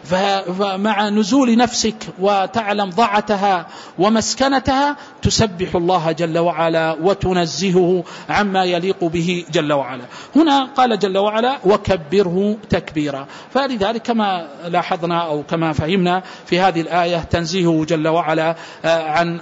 فمع نزول نفسك وتعلم ضعتها ومسكنتها تسبح الله جل وعلا وتنزهه عما يليق به جل وعلا. هنا قال جل وعلا وكبره تكبيرا. فلذلك كما لاحظنا أو كما فهمنا في هذه الآية تنزيهه جل وعلا عن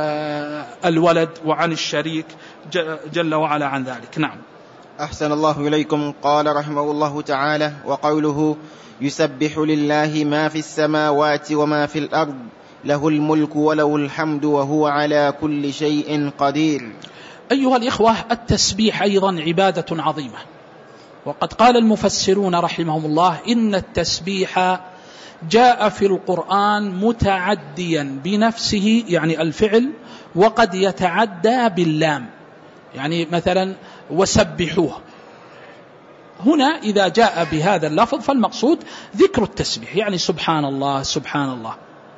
الولد وعن الشريك جل وعلا عن ذلك. نعم. أحسن الله إليكم. قال رحمه الله تعالى وقوله يسبح لله ما في السماوات وما في الأرض له الملك وله الحمد وهو على كل شيء قدير. أيها الإخوة التسبيح أيضا عبادة عظيمة. وقد قال المفسرون رحمهم الله إن التسبيح جاء في القرآن متعديا بنفسه يعني الفعل، وقد يتعدى باللام، يعني مثلا وسبحوه. هنا إذا جاء بهذا اللفظ فالمقصود ذكر التسبيح، يعني سبحان الله سبحان الله.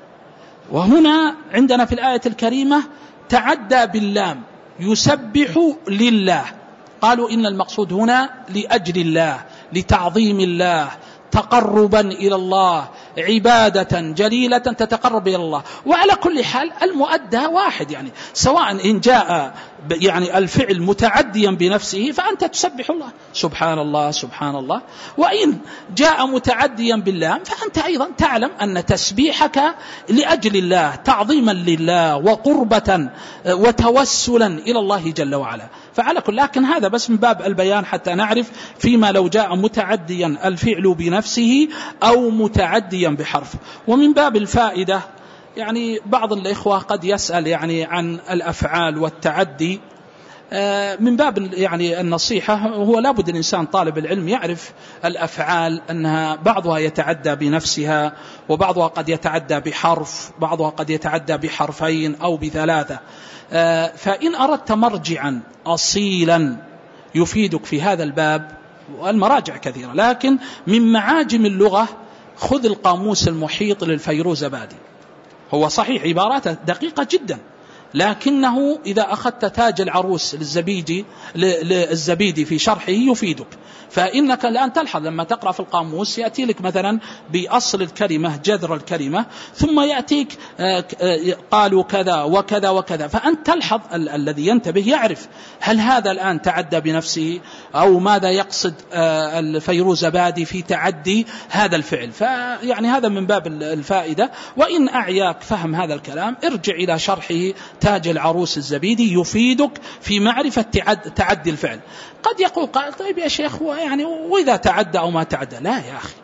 وهنا عندنا في الآية الكريمة تعدى باللام يسبح لله. قالوا إن المقصود هنا لأجل الله، لتعظيم الله، تقربا إلى الله، عبادة جليلة تتقرب إلى الله. وعلى كل حال المؤدى واحد، يعني سواء إن جاء يعني الفعل متعديا بنفسه فأنت تسبح الله سبحان الله سبحان الله، وإن جاء متعديا باللام فأنت أيضا تعلم أن تسبيحك لأجل الله، تعظيما لله وقربة وتوسلا إلى الله جل وعلا. فعلى كل، لكن هذا بس من باب البيان حتى نعرف فيما لو جاء متعديا الفعل بنفسه أو متعديا بحرف. ومن باب الفائدة يعني بعض الإخوة قد يسأل يعني عن الأفعال والتعدي، من باب يعني النصيحة هو لابد الإنسان طالب العلم يعرف الأفعال أنها بعضها يتعدى بنفسها، وبعضها قد يتعدى بحرف، بعضها قد يتعدى بحرفين أو بثلاثة. فإن أردت مرجعا أصيلا يفيدك في هذا الباب والمراجع كثيرة، لكن من معاجم اللغة خذ القاموس المحيط للفيروزبادي. هو صحيح عباراته دقيقة جدا، لكنه إذا أخذت تاج العروس للزبيدي في شرحه يفيدك. فإنك الآن تلحظ لما تقرأ في القاموس يأتي لك مثلا بأصل الكلمة، جذر الكلمة، ثم يأتيك قالوا كذا وكذا وكذا، فأنت تلحظ الذي ينتبه يعرف هل هذا الآن تعدى بنفسه أو ماذا يقصد الفيروزبادي في تعدي هذا الفعل. فيعني هذا من باب الفائدة. وإن أعياك فهم هذا الكلام ارجع إلى شرحه تاج العروس الزبيدي يفيدك في معرفة تعدي الفعل. قد يقول قال طيب يا شيخ يعني وإذا تعدى أو ما تعدى، لا يا أخي،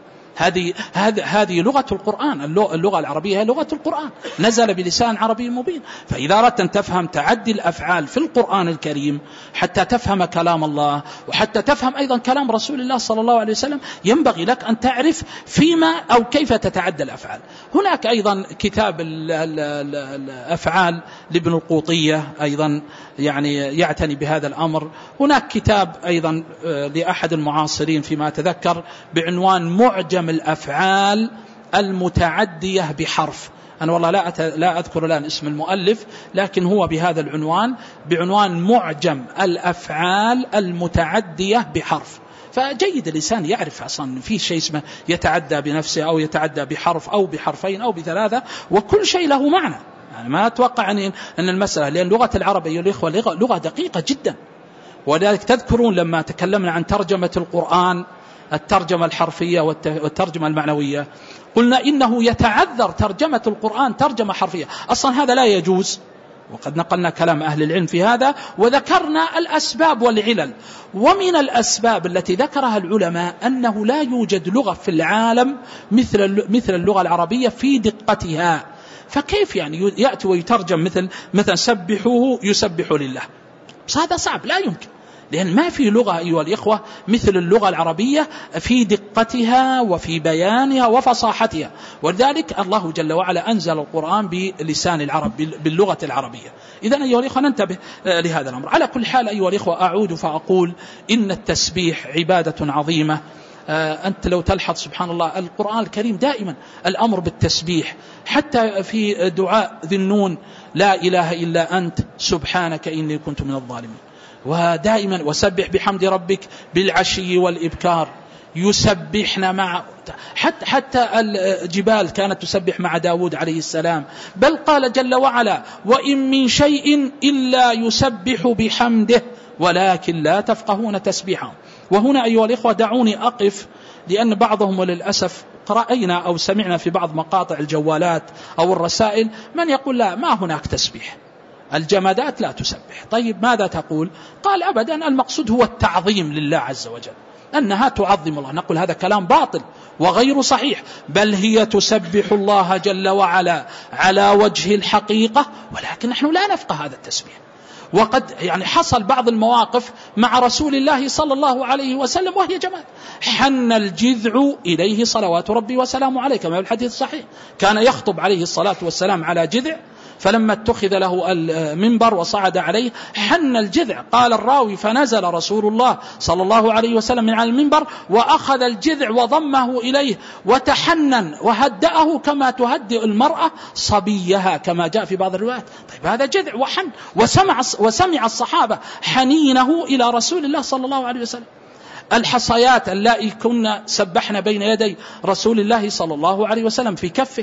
هذه لغة القرآن، اللغة العربية هي لغة القرآن، نزل بلسان عربي مبين. فإذا أردت أن تفهم تعدي الأفعال في القرآن الكريم حتى تفهم كلام الله وحتى تفهم أيضا كلام رسول الله صلى الله عليه وسلم، ينبغي لك أن تعرف فيما أو كيف تتعدى الأفعال. هناك أيضا كتاب الأفعال لابن القوطية أيضا يعني يعتني بهذا الأمر. هناك كتاب أيضا لأحد المعاصرين فيما أتذكر بعنوان معجم الأفعال المتعدية بحرف. أنا والله لا أذكر الآن اسم المؤلف، لكن هو بهذا العنوان، بعنوان معجم الأفعال المتعدية بحرف. فجيد الإنسان يعرف أصلا في شيء اسمه يتعدى بنفسه أو يتعدى بحرف أو بحرفين أو بثلاثة، وكل شيء له معنى. يعني ما أتوقع أن المسألة، لأن لغة العرب أيها الإخوة لغة دقيقة جدا. ولذلك تذكرون لما تكلمنا عن ترجمة القرآن، الترجمة الحرفية والترجمة المعنوية، قلنا إنه يتعذر ترجمة القرآن ترجمة حرفية، أصلا هذا لا يجوز، وقد نقلنا كلام أهل العلم في هذا وذكرنا الأسباب والعلل. ومن الأسباب التي ذكرها العلماء أنه لا يوجد لغة في العالم مثل اللغة العربية في دقتها. فكيف يعني يأتي ويترجم مثل سبحوه يسبح لله؟ بس هذا صعب، لا يمكن، لأن ما في لغة أيها الإخوة مثل اللغة العربية في دقتها وفي بيانها وفصاحتها. ولذلك الله جل وعلا أنزل القرآن بلسان العرب، باللغة العربية. إذن أيها الإخوة ننتبه لهذا الأمر. على كل حال أيها الإخوة أعود فأقول إن التسبيح عبادة عظيمة. أنت لو تلحظ سبحان الله القرآن الكريم دائما الأمر بالتسبيح، حتى في دعاء ذي النون لا إله إلا أنت سبحانك إني كنت من الظالمين، ودائما وسبح بحمد ربك بالعشي والإبكار، يسبحنا مع حتى الجبال كانت تسبح مع داود عليه السلام. بل قال جل وعلا وإن من شيء إلا يسبح بحمده ولكن لا تفقهون تسبيحهم. وهنا أيها الإخوة دعوني أقف، لأن بعضهم وللأسف رأينا أو سمعنا في بعض مقاطع الجوالات أو الرسائل من يقول لا ما هناك تسبيح، الجمادات لا تسبح. طيب ماذا تقول؟ قال أبدا، المقصود هو التعظيم لله عز وجل، أنها تعظم الله. نقول هذا كلام باطل وغير صحيح، بل هي تسبح الله جل وعلا على وجه الحقيقة، ولكن نحن لا نفقه هذا التسبيح. وقد يعني حصل بعض المواقف مع رسول الله صلى الله عليه وسلم وهي جمال، حن الجذع إليه صلوات ربي وسلامه عليه كما في الحديث الصحيح، كان يخطب عليه الصلاة والسلام على جذع، فلما اتخذ له المنبر وصعد عليه حن الجذع. قال الراوي فنزل رسول الله صلى الله عليه وسلم من على المنبر وأخذ الجذع وضمه إليه وتحنن وهدأه كما تهدئ المرأة صبيها كما جاء في بعض الروايات. طيب هذا جذع وحن، وسمع الصحابة حنينه إلى رسول الله صلى الله عليه وسلم. الحصيات اللائي كنا سبحنا بين يدي رسول الله صلى الله عليه وسلم في كفه،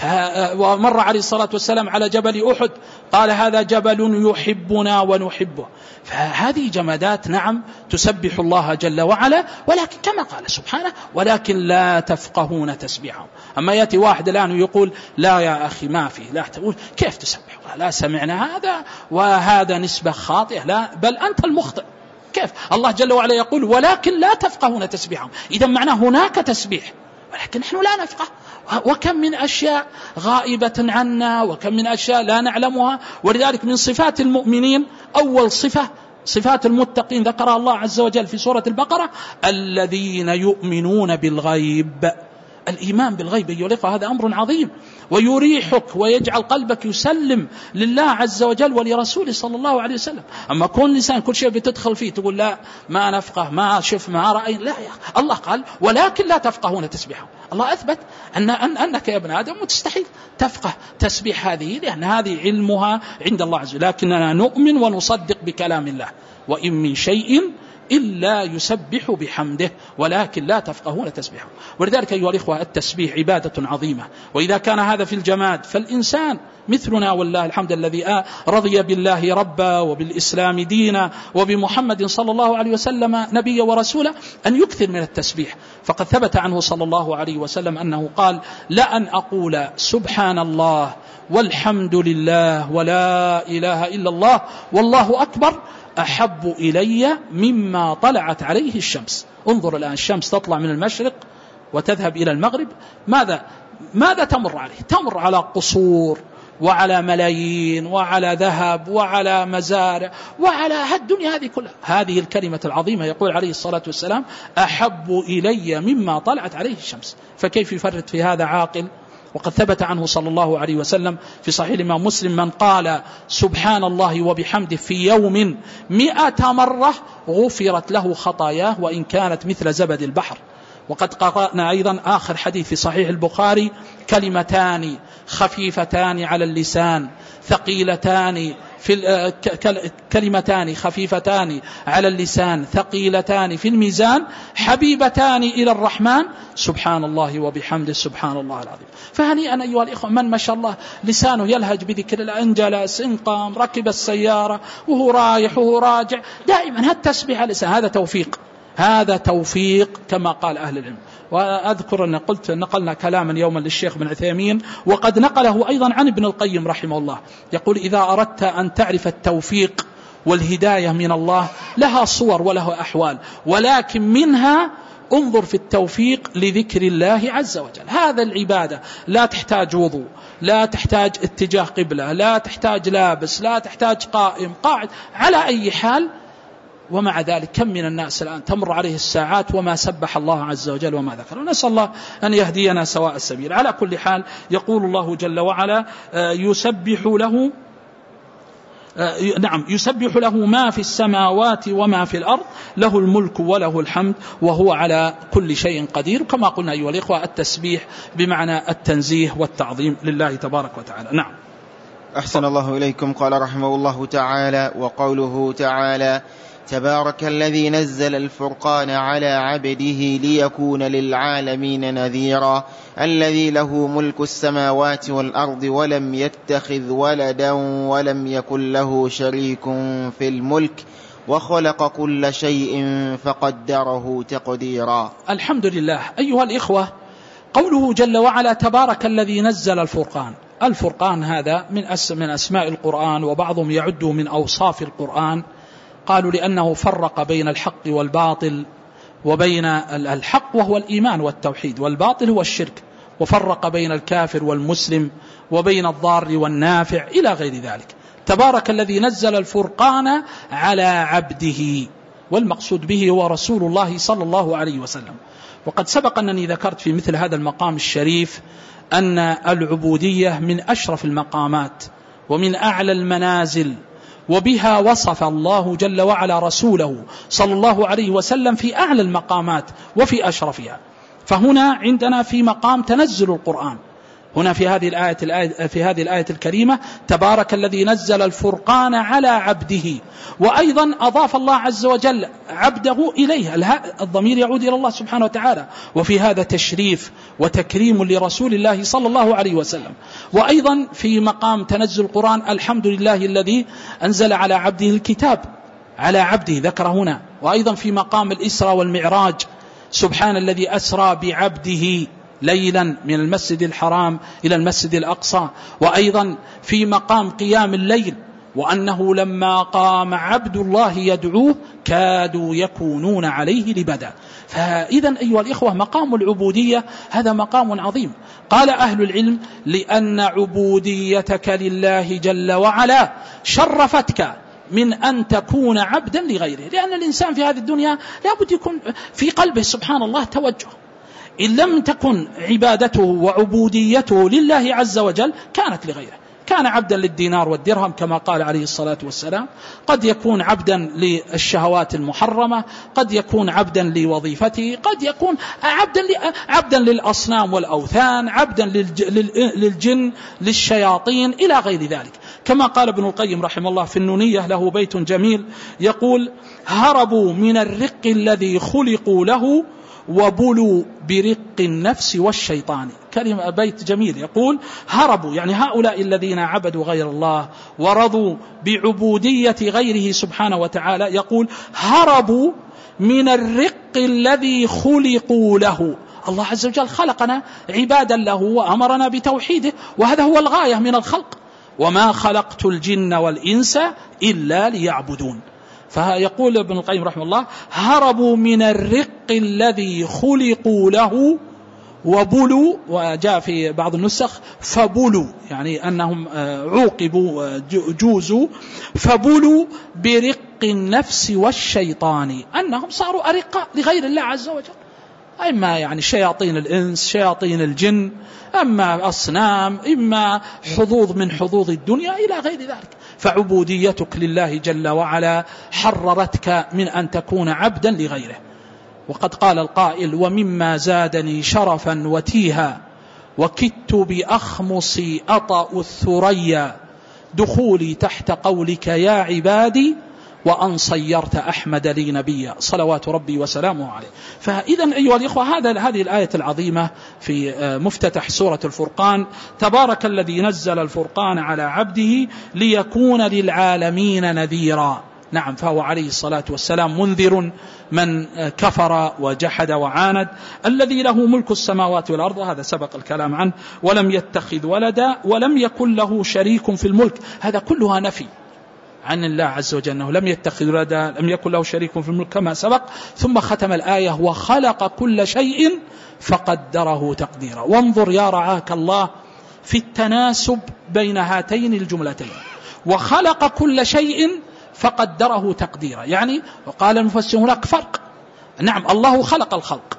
ومر عليه الصلاة والسلام على جبل أحد قال هذا جبل يحبنا ونحبه. فهذه جمادات نعم تسبح الله جل وعلا، ولكن كما قال سبحانه ولكن لا تفقهون تسبيحهم. أما يأتي واحد الآن ويقول لا يا أخي ما في، لا تقول كيف تسبح، لا سمعنا هذا وهذا نسبة خاطئة، لا بل أنت المخطئ. كيف؟ الله جل وعلا يقول ولكن لا تفقهون تسبيحهم، إذا معناه هناك تسبيح ولكن نحن لا نفقه. وكم من أشياء غائبة عنا وكم من أشياء لا نعلمها. ولذلك من صفات المؤمنين أول صفات المتقين ذكرها الله عز وجل في سورة البقرة الذين يؤمنون بالغيب. الإيمان بالغيب أيها الأخوة هذا أمر عظيم، ويريحك ويجعل قلبك يسلم لله عز وجل ولرسوله صلى الله عليه وسلم. أما كون لسان كل شيء بتدخل فيه تقول لا ما نفقه ما شف ما رأي، لا يا أخي، الله قال ولكن لا تفقهون تسبيحهم. الله أثبت أنك يا ابن آدم مستحيل تفقه تسبيح هذه، لأن هذه علمها عند الله عز وجل، لكننا نؤمن ونصدق بكلام الله. وإن من شيء إلا يسبح بحمده ولكن لا تفقهون تسبيحه. ولذلك أيها الإخوة التسبيح عبادة عظيمة، وإذا كان هذا في الجماد فالإنسان مثلنا والله الحمد الذي رضي بالله ربا وبالإسلام دينا وبمحمد صلى الله عليه وسلم نبيا ورسولا أن يكثر من التسبيح. فقد ثبت عنه صلى الله عليه وسلم أنه قال لأن أقول سبحان الله والحمد لله ولا إله إلا الله والله أكبر أحب إلي مما طلعت عليه الشمس. انظر الآن الشمس تطلع من المشرق وتذهب إلى المغرب، ماذا تمر عليه؟ تمر على قصور وعلى ملايين وعلى ذهب وعلى مزارع وعلى الدنيا هذه كلها. هذه الكلمة العظيمة يقول عليه الصلاة والسلام أحب إلي مما طلعت عليه الشمس. فكيف يفرط في هذا عاقل؟ وقد ثبت عنه صلى الله عليه وسلم في صحيح الإمام مسلم من قال سبحان الله وبحمده في يوم 100 مرة غفرت له خطاياه وإن كانت مثل زبد البحر. وقد قرأنا أيضا آخر حديث في صحيح البخاري كلمتان خفيفتان على اللسان ثقيلتان كلمتان خفيفتان على اللسان ثقيلتان في الميزان حبيبتان إلى الرحمن سبحان الله وبحمده سبحان الله العظيم. فهنيئا أيها الإخوة من ما شاء الله لسانه يلهج بذكر الله، إن جلس إن قام ركب السيارة وهو رايح وهو راجع دائما هالتسبيح على اللسان. هذا توفيق كما قال أهل العلم. وأذكر أن قلت نقلنا كلاما يوما للشيخ بن عثيمين وقد نقله أيضا عن ابن القيم رحمه الله، يقول إذا أردت أن تعرف التوفيق والهداية من الله لها صور وله أحوال، ولكن منها انظر في التوفيق لذكر الله عز وجل. هذا العبادة لا تحتاج وضوء، لا تحتاج اتجاه قبلة، لا تحتاج لابس، لا تحتاج قائم قاعد، على أي حال. ومع ذلك كم من الناس الآن تمر عليه الساعات وما سبح الله عز وجل وما ذكر. ونسأل الله أن يهدينا سواء السبيل. على كل حال يقول الله جل وعلا يسبح له ما في السماوات وما في الأرض له الملك وله الحمد وهو على كل شيء قدير. كما قلنا أيها الإخوة التسبيح بمعنى التنزيه والتعظيم لله تبارك وتعالى. نعم. أحسن الله إليكم. قال رحمه الله تعالى وقوله تعالى تبارك الذي نزل الفرقان على عبده ليكون للعالمين نذيرا الذي له ملك السماوات والأرض ولم يتخذ ولدا ولم يكن له شريك في الملك وخلق كل شيء فقدره تقديرا. الحمد لله. أيها الإخوة قوله جل وعلا تبارك الذي نزل الفرقان. الفرقان هذا من أسماء القرآن، وبعضهم يعده من أوصاف القرآن. قالوا لأنه فرق بين الحق والباطل، وبين الحق وهو الإيمان والتوحيد، والباطل هو الشرك، وفرق بين الكافر والمسلم وبين الضار والنافع إلى غير ذلك. تبارك الذي نزل الفرقان على عبده، والمقصود به هو رسول الله صلى الله عليه وسلم. وقد سبق أنني ذكرت في مثل هذا المقام الشريف أن العبودية من أشرف المقامات ومن أعلى المنازل، وبها وصف الله جل وعلا رسوله صلى الله عليه وسلم في أعلى المقامات وفي أشرفها. فهنا عندنا في مقام تنزل القرآن، هنا في هذه الآية الكريمة تبارك الذي نزل الفرقان على عبده، وأيضا أضاف الله عز وجل عبده إليه، الضمير يعود إلى الله سبحانه وتعالى، وفي هذا تشريف وتكريم لرسول الله صلى الله عليه وسلم. وأيضا في مقام تنزل القرآن الحمد لله الذي أنزل على عبده الكتاب، على عبده ذكر هنا. وأيضا في مقام الإسراء والمعراج سبحان الذي أسرى بعبده ليلا من المسجد الحرام إلى المسجد الأقصى. وأيضا في مقام قيام الليل وأنه لما قام عبد الله يدعوه كادوا يكونون عليه لبدا. فإذا أيها الإخوة مقام العبودية هذا مقام عظيم. قال أهل العلم لأن عبوديتك لله جل وعلا شرفتك من أن تكون عبدا لغيره، لأن الإنسان في هذه الدنيا لابد يكون في قلبه سبحان الله توجه إن لم تكن عبادته وعبوديته لله عز وجل كانت لغيره. كان عبدا للدينار والدرهم كما قال عليه الصلاة والسلام، قد يكون عبدا للشهوات المحرمة، قد يكون عبدا لوظيفته، قد يكون عبدا للأصنام والأوثان، عبدا للجن، للشياطين، إلى غير ذلك. كما قال ابن القيم رحمه الله في النونية، له بيت جميل يقول: هربوا من الرق الذي خلقوا له وبلوا برق النفس والشيطان. كلمة بيت جميل، يقول هربوا يعني هؤلاء الذين عبدوا غير الله ورضوا بعبودية غيره سبحانه وتعالى، يقول هربوا من الرق الذي خلقوا له. الله عز وجل خلقنا عبادا له وأمرنا بتوحيده، وهذا هو الغاية من الخلق: وما خلقت الجن والإنس إلا ليعبدون. فيقول ابن القيم رحمه الله: هربوا من الرق الذي خلقوا له وبلوا، وجاء في بعض النسخ فبلوا، يعني أنهم عوقبوا جوزوا، فبلوا برق النفس والشيطان، أنهم صاروا أرقاء لغير الله عز وجل، إما يعني شياطين الإنس، شياطين الجن، أما أصنام، إما حظوظ من حظوظ الدنيا، إلى غير ذلك. فعبوديتك لله جل وعلا حررتك من أن تكون عبدا لغيره. وقد قال القائل: ومما زادني شرفا وتيها وكدت بأخمصي أطأ الثريا دخولي تحت قولك يا عبادي وأن صيرت أحمد لي نبيا صلوات ربي وسلامه عليه. فإذا أيها الإخوة، هذه الآية العظيمة في مفتتح سورة الفرقان: تبارك الذي نزل الفرقان على عبده ليكون للعالمين نذيرا. نعم، فهو عليه الصلاة والسلام منذر من كفر وجحد وعاند، الذي له ملك السماوات والأرض، هذا سبق الكلام عنه، ولم يتخذ ولدا ولم يكن له شريك في الملك. هذا كلها نفي عن الله عز وجل، أنه لم يتخذ ولدا، لم يكن له شريك في الملك كما سبق. ثم ختم الآية: وخلق كل شيء فقدره تقديرا. وانظر يا رعاك الله في التناسب بين هاتين الجملتين: وخلق كل شيء فقدره تقديرا. يعني وقال المفسرون هناك فرق. نعم، الله خلق الخلق،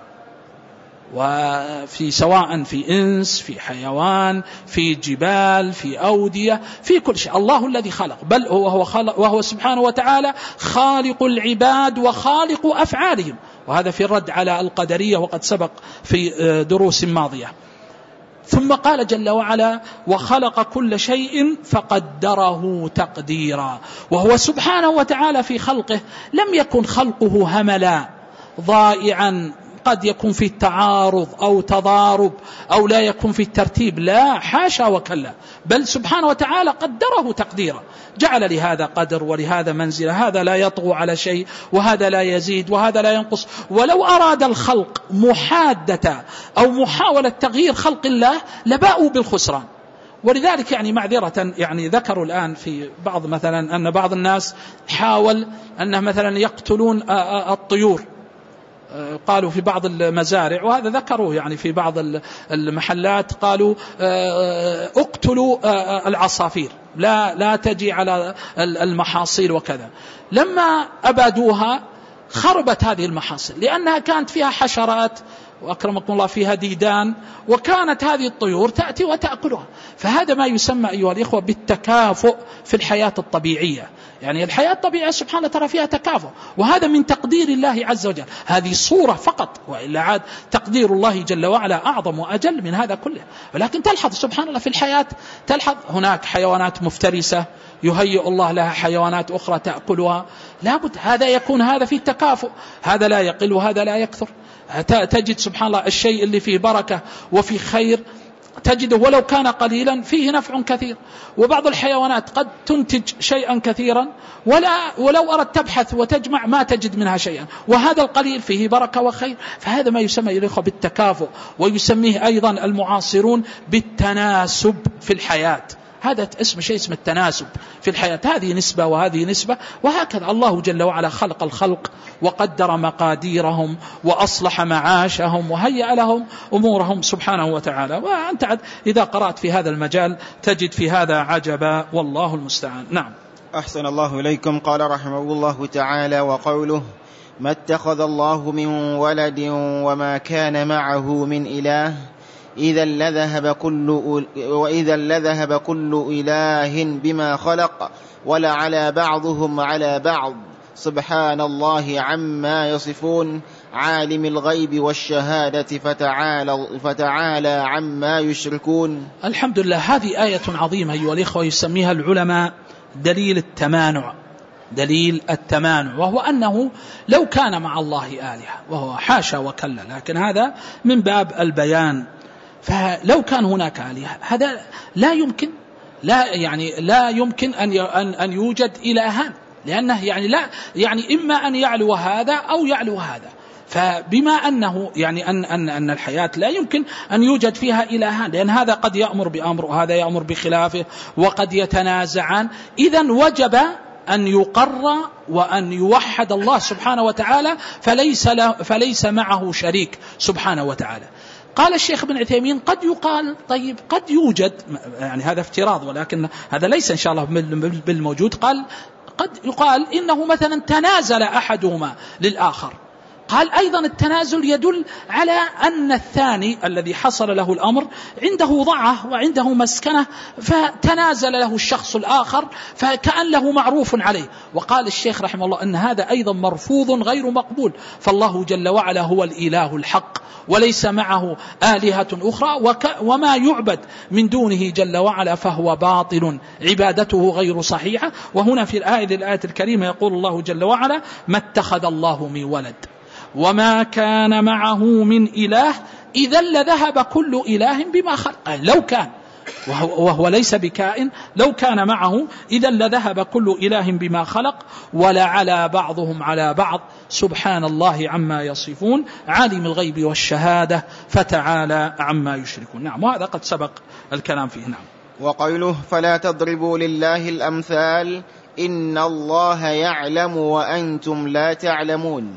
وفي سواء في إنس، في حيوان، في جبال، في أودية، في كل شيء الله الذي خلق، بل وهو سبحانه وتعالى خالق العباد وخالق أفعالهم. وهذا في الرد على القدرية، وقد سبق في دروس ماضية. ثم قال جل وعلا: وخلق كل شيء فقدره تقديرا. وهو سبحانه وتعالى في خلقه لم يكن خلقه هملا ضائعا، قد يكون في تعارض أو تضارب أو لا يكون في الترتيب، لا، حاشا وكلا، بل سبحانه وتعالى قدره تقديرا، جعل لهذا قدر ولهذا منزلة، هذا لا يطغو على شيء وهذا لا يزيد وهذا لا ينقص. ولو أراد الخلق محادة أو محاولة تغيير خلق الله لباءوا بالخسران. ولذلك يعني معذرة، يعني ذكروا الآن في بعض مثلا أن بعض الناس حاول أنه مثلا يقتلون الطيور، قالوا في بعض المزارع، وهذا ذكروه يعني في بعض المحلات، قالوا اقتلوا العصافير، لا تجي على المحاصيل وكذا. لما أبادوها خربت هذه المحاصيل، لأنها كانت فيها حشرات، وأكرمكم الله فيها ديدان، وكانت هذه الطيور تأتي وتأكلها. فهذا ما يسمى أيها الإخوة بالتكافؤ في الحياة الطبيعية. يعني الحياة الطبيعية سبحانه ترى فيها تكافؤ، وهذا من تقدير الله عز وجل. هذه صورة فقط، وإلا عاد تقدير الله جل وعلا أعظم وأجل من هذا كله. ولكن تلحظ سبحان الله في الحياة، تلحظ هناك حيوانات مفترسة يهيئ الله لها حيوانات أخرى تأكلها، لابد هذا يكون هذا فيه تكافؤ، هذا لا يقل وهذا لا يكثر. تجد سبحان الله الشيء اللي فيه بركة وفيه خير تجده ولو كان قليلا فيه نفع كثير. وبعض الحيوانات قد تنتج شيئا كثيرا ولو أردت تبحث وتجمع ما تجد منها شيئا، وهذا القليل فيه بركة وخير. فهذا ما يسمى الإخوة بالتكافؤ، ويسميه أيضا المعاصرون بالتناسب في الحياة. هذا شيء اسمه التناسب في الحياة، هذه نسبة وهذه نسبة، وهكذا الله جل وعلا خلق الخلق وقدر مقاديرهم وأصلح معاشهم وهيأ لهم أمورهم سبحانه وتعالى. وأنت إذا قرأت في هذا المجال تجد في هذا عجبا، والله المستعان. نعم. أحسن الله إليكم. قال رحمه الله تعالى: وقوله ما اتخذ الله من ولد وما كان معه من إله إذا لذهب كل إله بما خلق ولعلى بعضهم على بعض سبحان الله عما يصفون عالم الغيب والشهادة فتعالى عما يشركون. الحمد لله. هذه آية عظيمة أيها الإخوة، يسميها العلماء دليل التمانع، وهو أنه لو كان مع الله آلهة، وهو حاشا وكلا، لكن هذا من باب البيان. فلو كان هناك آلهة هذا لا يمكن أن يوجد إلهان، لأنه إما أن يعلو هذا أو يعلو هذا. فبما أنه أن الحياة لا يمكن أن يوجد فيها إلهان، لأن هذا قد يأمر بأمر وهذا يأمر بخلافه وقد يتنازعان، إذن وجب أن يقر وأن يوحد الله سبحانه وتعالى، فليس معه شريك سبحانه وتعالى. قال الشيخ ابن عثيمين قد يقال طيب قد يوجد، هذا افتراض ولكن هذا ليس إن شاء الله بالموجود، قد يقال إنه مثلا تنازل أحدهما للآخر. قال أيضا التنازل يدل على أن الثاني الذي حصل له الأمر عنده ضعة وعنده مسكنة، فتنازل له الشخص الآخر فكأن له معروف عليه. وقال الشيخ رحمه الله أن هذا أيضا مرفوض غير مقبول، فالله جل وعلا هو الإله الحق وليس معه آلهة أخرى، وما يعبد من دونه جل وعلا فهو باطل، عبادته غير صحيحة. وهنا في الآية الكريمة يقول الله جل وعلا ما اتخذ الله من ولد وما كان معه من إله إذا لذهب كل إله بما خلق. لو كان، وهو ليس بكائن، لو كان معه إذا لذهب كل إله بما خلق ولعلى بعضهم على بعض سبحان الله عما يصفون عالم الغيب والشهادة فتعالى عما يشركون. نعم، وهذا قد سبق الكلام فيه. نعم. وقوله فلا تضربوا لله الأمثال إن الله يعلم وأنتم لا تعلمون.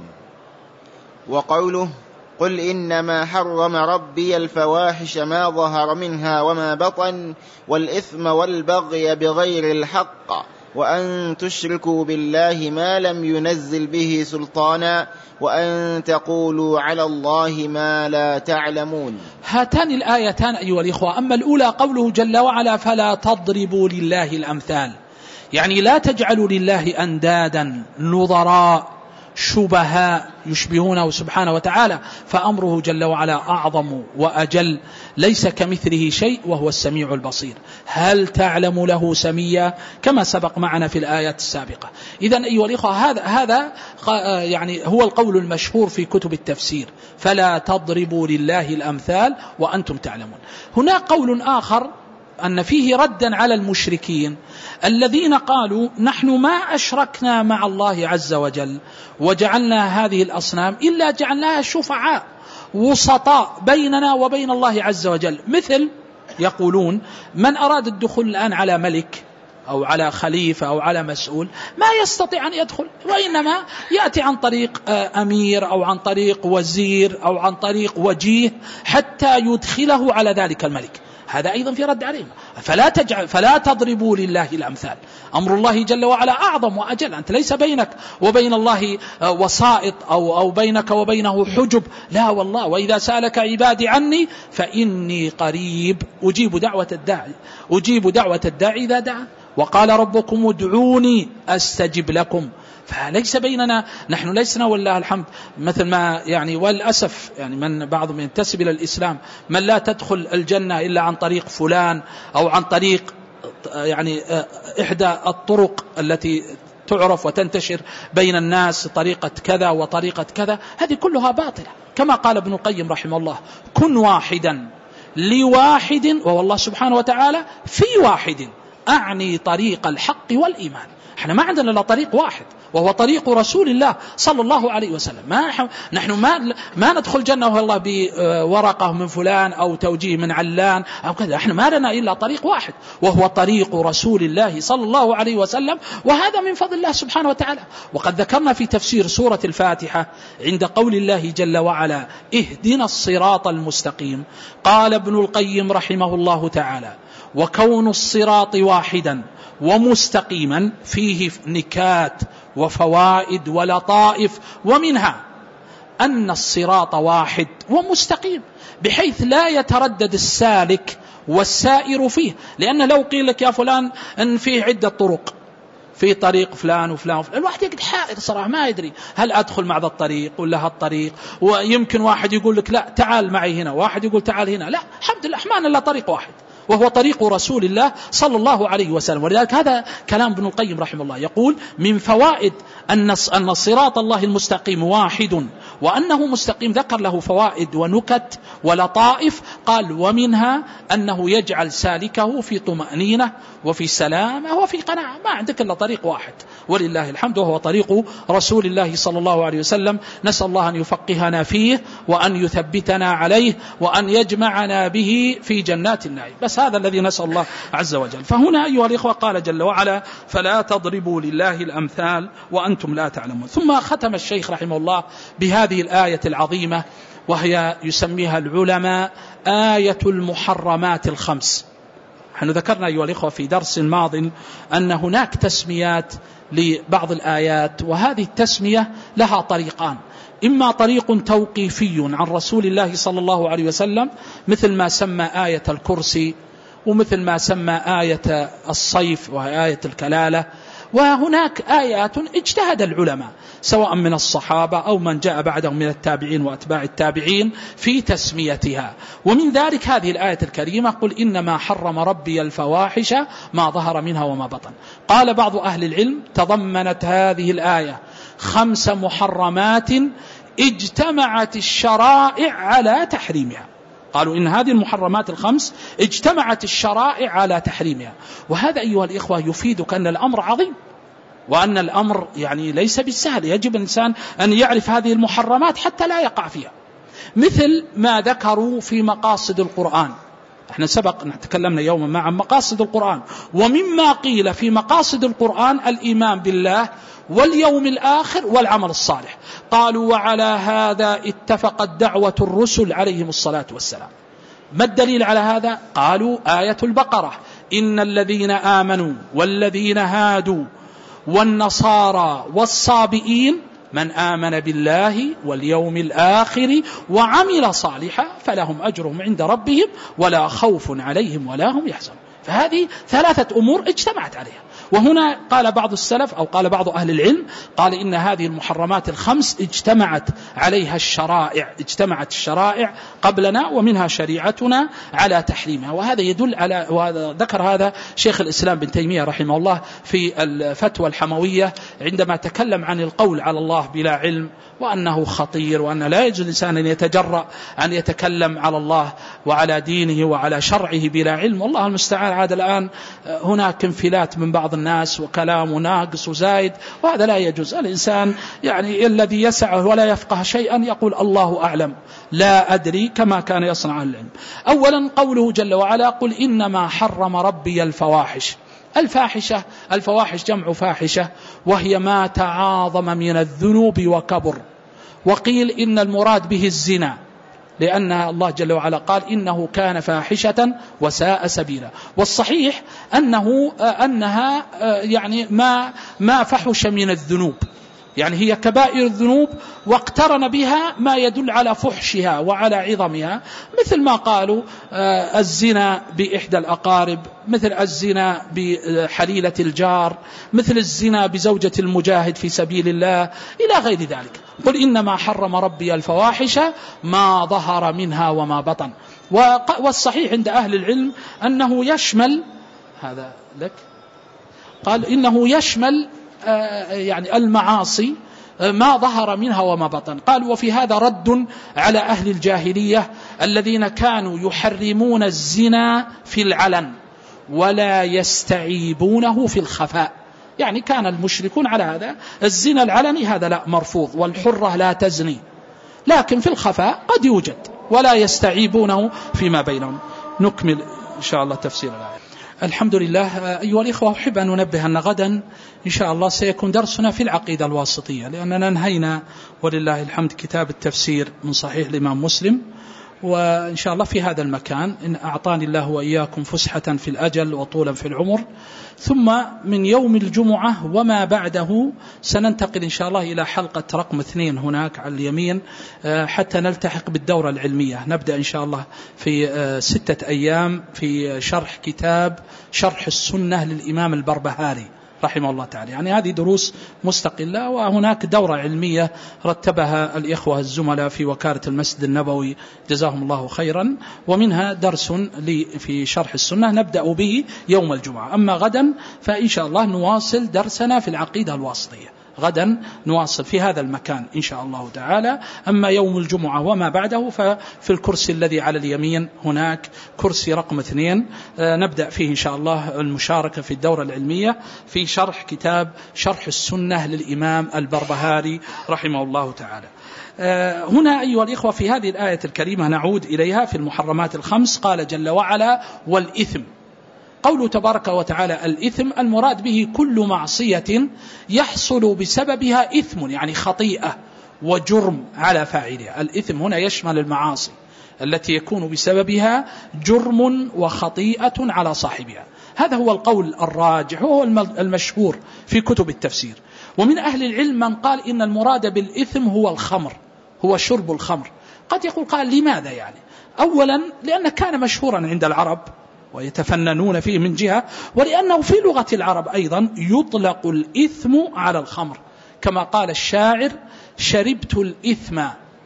وقوله قل إنما حرم ربي الفواحش ما ظهر منها وما بطن والإثم والبغي بغير الحق وأن تشركوا بالله ما لم ينزل به سلطانا وأن تقولوا على الله ما لا تعلمون. هاتان الآيتان أيها الإخوة، أما الأولى قوله جل وعلا فلا تضربوا لله الأمثال، لا تجعلوا لله أندادا نظراء شبهاء يشبهونه سبحانه وتعالى، فأمره جل وعلا أعظم وأجل، ليس كمثله شيء وهو السميع البصير. هل تعلم له سميا؟ كما سبق معنا في الآيات السابقة. إذن أيها الإخوة هذا هو القول المشهور في كتب التفسير، فلا تضربوا لله الأمثال وأنتم تعلمون. هناك قول آخر أن فيه ردا على المشركين الذين قالوا نحن ما أشركنا مع الله عز وجل وجعلنا هذه الأصنام إلا جعلناها شفعاء وسطاء بيننا وبين الله عز وجل. مثل يقولون من أراد الدخول الآن على ملك أو على خليفة أو على مسؤول ما يستطيع أن يدخل، وإنما يأتي عن طريق أمير أو عن طريق وزير أو عن طريق وجيه حتى يدخله على ذلك الملك. هذا أيضا في رد عليهم. فلا تضربوا لله الأمثال، أمر الله جل وعلا أعظم وأجل. أنت ليس بينك وبين الله وسائط أو بينك وبينه حجب، لا والله وإذا سألك عبادي عني فإني قريب أجيب دعوة الداعي إذا دعا، وقال ربكم ادعوني أستجب لكم. فليس بيننا، نحن لسنا والله الحمد مثل ما والأسف من بعضهم ينتسب إلى الإسلام من لا تدخل الجنة إلا عن طريق فلان أو عن طريق إحدى الطرق التي تعرف وتنتشر بين الناس، طريقة كذا وطريقة كذا، هذه كلها باطلة. كما قال ابن القيم رحمه الله كن واحدا لواحد، وهو الله سبحانه وتعالى في واحد، أعني طريق الحق والإيمان. احنا ما عندنا إلا طريق واحد وهو طريق رسول الله صلى الله عليه وسلم. نحن ما ندخل جنة والله بورقة من فلان أو توجيه من علان أو كذا، احنا ما لنا إلا طريق واحد وهو طريق رسول الله صلى الله عليه وسلم، وهذا من فضل الله سبحانه وتعالى. وقد ذكرنا في تفسير سورة الفاتحة عند قول الله جل وعلا اهدنا الصراط المستقيم، قال ابن القيم رحمه الله تعالى وكون الصراط واحدا ومستقيما فيه نكات وفوائد ولطائف، ومنها أن الصراط واحد ومستقيم بحيث لا يتردد السالك والسائر فيه. لأن لو قيل لك يا فلان أن فيه عدة طرق، في طريق فلان وفلان وفلان، الواحد يقعد حائر صراحة ما يدري هل أدخل مع ذا الطريق ولا هالطريق، ويمكن واحد يقول لك لا تعال معي هنا، واحد يقول تعال هنا، لا الحمد لله ما إلا طريق واحد وهو طريق رسول الله صلى الله عليه وسلم. ولذلك هذا كلام ابن القيم رحمه الله، يقول من فوائد أن صراط الله المستقيم واحد وأنه مستقيم، ذكر له فوائد ونكت ولطائف، قال ومنها أنه يجعل سالكه في طمأنينة وفي سلامة وفي قناعة، ما عندك إلا طريق واحد ولله الحمد، وهو طريق رسول الله صلى الله عليه وسلم. نسأل الله أن يفقهنا فيه وأن يثبتنا عليه وأن يجمعنا به في جنات النعيم، بس هذا الذي نسأل الله عز وجل. فهنا أيها الإخوة قال جل وعلا فلا تضربوا لله الأمثال وأنتم لا تعلمون. ثم ختم الشيخ رحمه الله بهذه الآية العظيمة، وهي يسميها العلماء آية المحرمات الخمس. نحن ذكرنا أيها الإخوة في درس ماض أن هناك تسميات لبعض الآيات، وهذه التسمية لها طريقان: إما طريق توقيفي عن رسول الله صلى الله عليه وسلم مثل ما سمى آية الكرسي، ومثل ما سمى آية الصيف وهي آية الكلالة، وهناك آيات اجتهد العلماء سواء من الصحابة أو من جاء بعدهم من التابعين وأتباع التابعين في تسميتها. ومن ذلك هذه الآية الكريمة: قل إنما حرم ربي الفواحش ما ظهر منها وما بطن. قال بعض أهل العلم تضمنت هذه الآية 5 محرمات اجتمعت الشرائع على تحريمها. قالوا إن هذه المحرمات 5 اجتمعت الشرائع على تحريمها. وهذا أيها الإخوة يفيدك أن الأمر عظيم، وأن الأمر يعني ليس بالسهل، يجب الإنسان أن يعرف هذه المحرمات حتى لا يقع فيها. مثل ما ذكروا في مقاصد القرآن، احنا سبق تكلمنا يوما مع مقاصد القرآن، ومما قيل في مقاصد القرآن الإيمان بالله واليوم الآخر والعمل الصالح. قالوا وعلى هذا اتفقت دعوة الرسل عليهم الصلاة والسلام. ما الدليل على هذا؟ قالوا آية البقرة: إن الذين آمنوا والذين هادوا والنصارى والصابئين من آمن بالله واليوم الآخر وعمل صالحا فلهم أجرهم عند ربهم ولا خوف عليهم ولا هم يحزنون. فهذه 3 أمور اجتمعت عليها. وهنا قال بعض السلف أو قال بعض أهل العلم قال إن هذه المحرمات 5 اجتمعت عليها الشرائع، اجتمعت الشرائع قبلنا ومنها شريعتنا على تحريمها. وهذا يدل على، وذكر هذا شيخ الإسلام بن تيمية رحمه الله في الفتوى الحموية عندما تكلم عن القول على الله بلا علم، وأنه خطير، وأن لا يجوز الإنسان أن يتجرأ أن يتكلم على الله وعلى دينه وعلى شرعه بلا علم. والله المستعان. عاد الآن هناك انفلات من بعض الناس وكلام ناقص وزايد، وهذا لا يجوز. الإنسان يعني الذي يسعه ولا يفقه شيئا يقول الله أعلم لا أدري، كما كان يصنع العلم. أولا قوله جل وعلا: قل إنما حرم ربي الفواحش. الفواحش جمع فاحشة، وهي ما تعاظم من الذنوب وكبر. وقيل إن المراد به الزنا، لأن الله جل وعلا قال إنه كان فاحشة وساء سبيلا. والصحيح أنها يعني ما فحش من الذنوب، يعني هي كبائر الذنوب، واقترن بها ما يدل على فحشها وعلى عظمها، مثل ما قالوا الزنا بإحدى الأقارب، مثل الزنا بحليلة الجار، مثل الزنا بزوجة المجاهد في سبيل الله، إلى غير ذلك. قل إنما حرم ربي الفواحش ما ظهر منها وما بطن. والصحيح عند أهل العلم أنه يشمل، هذا لك، قال إنه يشمل يعني المعاصي ما ظهر منها وما بطن. قال وفي هذا رد على أهل الجاهلية الذين كانوا يحرمون الزنا في العلن ولا يستعيبونه في الخفاء. يعني كان المشركون على هذا، الزنا العلني هذا لا، مرفوض، والحرة لا تزني، لكن في الخفاء قد يوجد، ولا يستعيبونه فيما بينهم. نكمل إن شاء الله تفسير الآية. الحمد لله. أيها الإخوة، أحب أن ننبه أن غدا إن شاء الله سيكون درسنا في العقيدة الواسطية، لأننا انهينا ولله الحمد كتاب التفسير من صحيح الإمام مسلم، وإن شاء الله في هذا المكان إن أعطاني الله وإياكم فسحة في الأجل وطولا في العمر. ثم من يوم الجمعة وما بعده سننتقل إن شاء الله إلى حلقة رقم 2 هناك على اليمين حتى نلتحق بالدورة العلمية. نبدأ إن شاء الله في 6 أيام في شرح كتاب شرح السنة للإمام البربهاري رحمه الله تعالى. يعني هذه دروس مستقلة، وهناك دورة علمية رتبها الإخوة الزملاء في وكالة المسجد النبوي جزاهم الله خيرا، ومنها درس لي في شرح السنة نبدأ به يوم الجمعة. أما غدا فإن شاء الله نواصل درسنا في العقيدة الواسطية، غدا نواصل في هذا المكان إن شاء الله تعالى. أما يوم الجمعة وما بعده ففي الكرسي الذي على اليمين هناك كرسي رقم 2 نبدأ فيه إن شاء الله المشاركة في الدورة العلمية في شرح كتاب شرح السنة للإمام البربهاري رحمه الله تعالى. هنا أيها الإخوة في هذه الآية الكريمة نعود إليها في المحرمات ال5. قال جل وعلا: والإثم. قوله تبارك وتعالى الإثم المراد به كل معصية يحصل بسببها إثم، يعني خطيئة وجرم على فاعلها. الإثم هنا يشمل المعاصي التي يكون بسببها جرم وخطيئة على صاحبها. هذا هو القول الراجح وهو المشهور في كتب التفسير. ومن أهل العلم من قال إن المراد بالإثم هو الخمر، هو شرب الخمر. قد يقول قال لماذا؟ يعني أولا لأنه كان مشهورا عند العرب ويتفننون فيه من جهة، ولأنه في لغة العرب أيضا يطلق الإثم على الخمر، كما قال الشاعر: شربت الإثم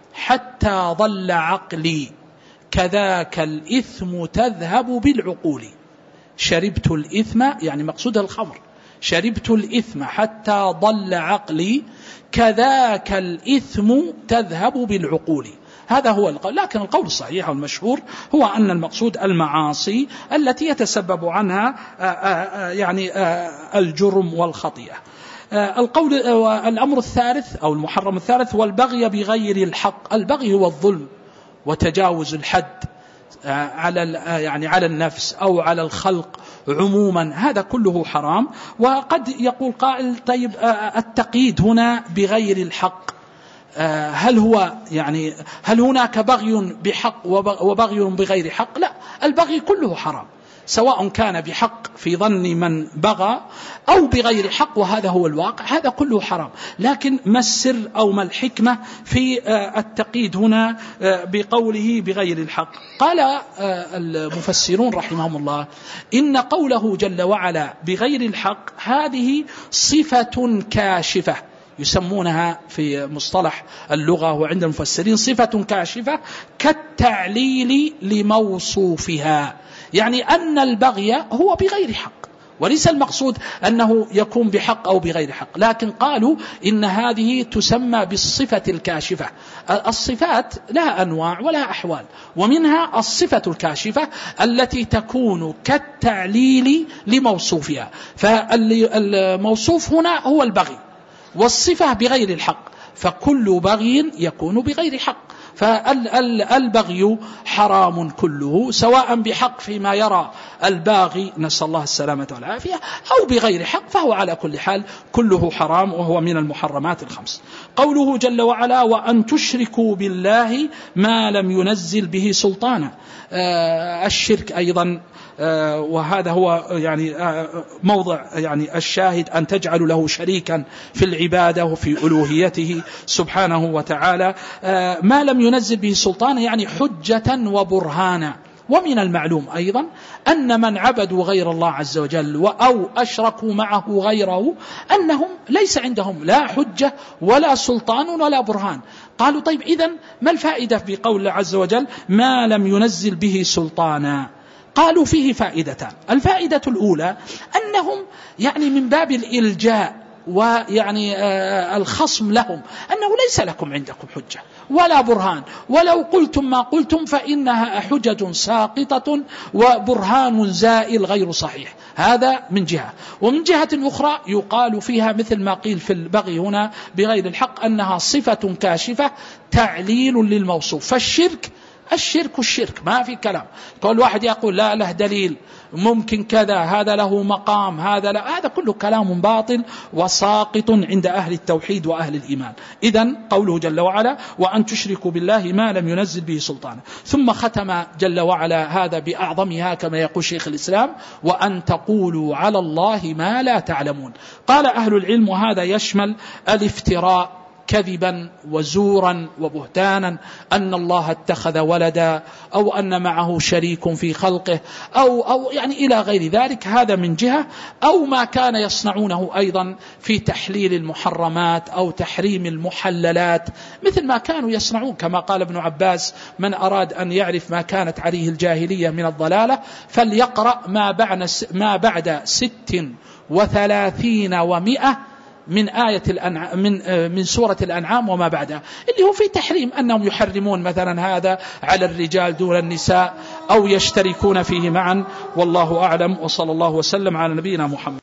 حتى ضل عقلي كذاك الإثم تذهب بالعقول. شربت الإثم يعني مقصود الخمر، شربت الإثم حتى ضل عقلي كذاك الإثم تذهب بالعقول. هذا هو القول. لكن القول الصحيح والمشهور هو أن المقصود المعاصي التي يتسبب عنها يعني الجرم والخطيئة. الأمر الثالث أو المحرم الثالث هو البغي بغير الحق. البغي هو الظلم وتجاوز الحد على النفس أو على الخلق عموما، هذا كله حرام. وقد يقول قائل: طيب التقييد هنا بغير الحق، هل هو يعني هل هناك بغي بحق وبغي بغير حق؟ لا، البغي كله حرام، سواء كان بحق في ظن من بغى أو بغير حق، وهذا هو الواقع، هذا كله حرام. لكن ما السر أو ما الحكمة في التقييد هنا بقوله بغير الحق؟ قال المفسرون رحمهم الله: إن قوله جل وعلا بغير الحق هذه صفة كاشفة، يسمونها في مصطلح اللغة وعند المفسرين صفة كاشفة كالتعليل لموصوفها، يعني أن البغي هو بغير حق، وليس المقصود أنه يكون بحق أو بغير حق، لكن قالوا إن هذه تسمى بالصفة الكاشفة. الصفات لها أنواع ولها أحوال، ومنها الصفة الكاشفة التي تكون كالتعليل لموصوفها. فالموصوف هنا هو البغي، والصفة بغير الحق، فكل بغي يكون بغير حق. فالبغي حرام كله، سواء بحق فيما يرى الباغي نسأل الله السلامة والعافية، أو بغير حق، فهو على كل حال كله حرام، وهو من المحرمات ال5. قوله جل وعلا: وأن تشركوا بالله ما لم ينزل به سلطانا. الشرك أيضا، وهذا هو يعني موضع يعني الشاهد، أن تجعل له شريكا في العبادة وفي ألوهيته سبحانه وتعالى ما لم ينزل به سلطانا، يعني حجة وبرهانا. ومن المعلوم أيضا أن من عبدوا غير الله عز وجل أو أشركوا معه غيره أنهم ليس عندهم لا حجة ولا سلطان ولا برهان. قالوا: طيب إذن ما الفائدة بقول الله عز وجل ما لم ينزل به سلطانا؟ قالوا فيه فائدتان. الفائدة الأولى أنهم يعني من باب الإلجاء ويعني الخصم لهم، أنه ليس لكم عندكم حجة ولا برهان، ولو قلتم ما قلتم فإنها حجج ساقطة وبرهان زائل غير صحيح. هذا من جهة. ومن جهة أخرى يقال فيها مثل ما قيل في البغي هنا بغير الحق، أنها صفة كاشفة تعليل للموصوف. فالشرك الشرك الشرك، ما في كلام. كل واحد يقول لا له دليل، ممكن كذا، هذا له مقام، هذا لا، هذا كله كلام باطل وساقط عند أهل التوحيد وأهل الإيمان. إذن قوله جل وعلا وأن تشركوا بالله ما لم ينزل به سلطانا. ثم ختم جل وعلا هذا بأعظمها كما يقول شيخ الإسلام وأن تقولوا على الله ما لا تعلمون. قال أهل العلم وهذا يشمل الافتراء كذبا وزورا وبهتانا، أن الله اتخذ ولدا أو أن معه شريك في خلقه أو يعني إلى غير ذلك، هذا من جهة، أو ما كان يصنعونه أيضا في تحليل المحرمات أو تحريم المحللات، مثل ما كانوا يصنعون كما قال ابن عباس من أراد أن يعرف ما كانت عليه الجاهلية من الضلالة فليقرأ ما بعد 36 و100 من آية من سورة الأنعام وما بعدها، اللي هو في تحريم أنهم يحرمون مثلا هذا على الرجال دون النساء أو يشتركون فيه معا. والله أعلم، وصلى الله وسلم على نبينا محمد.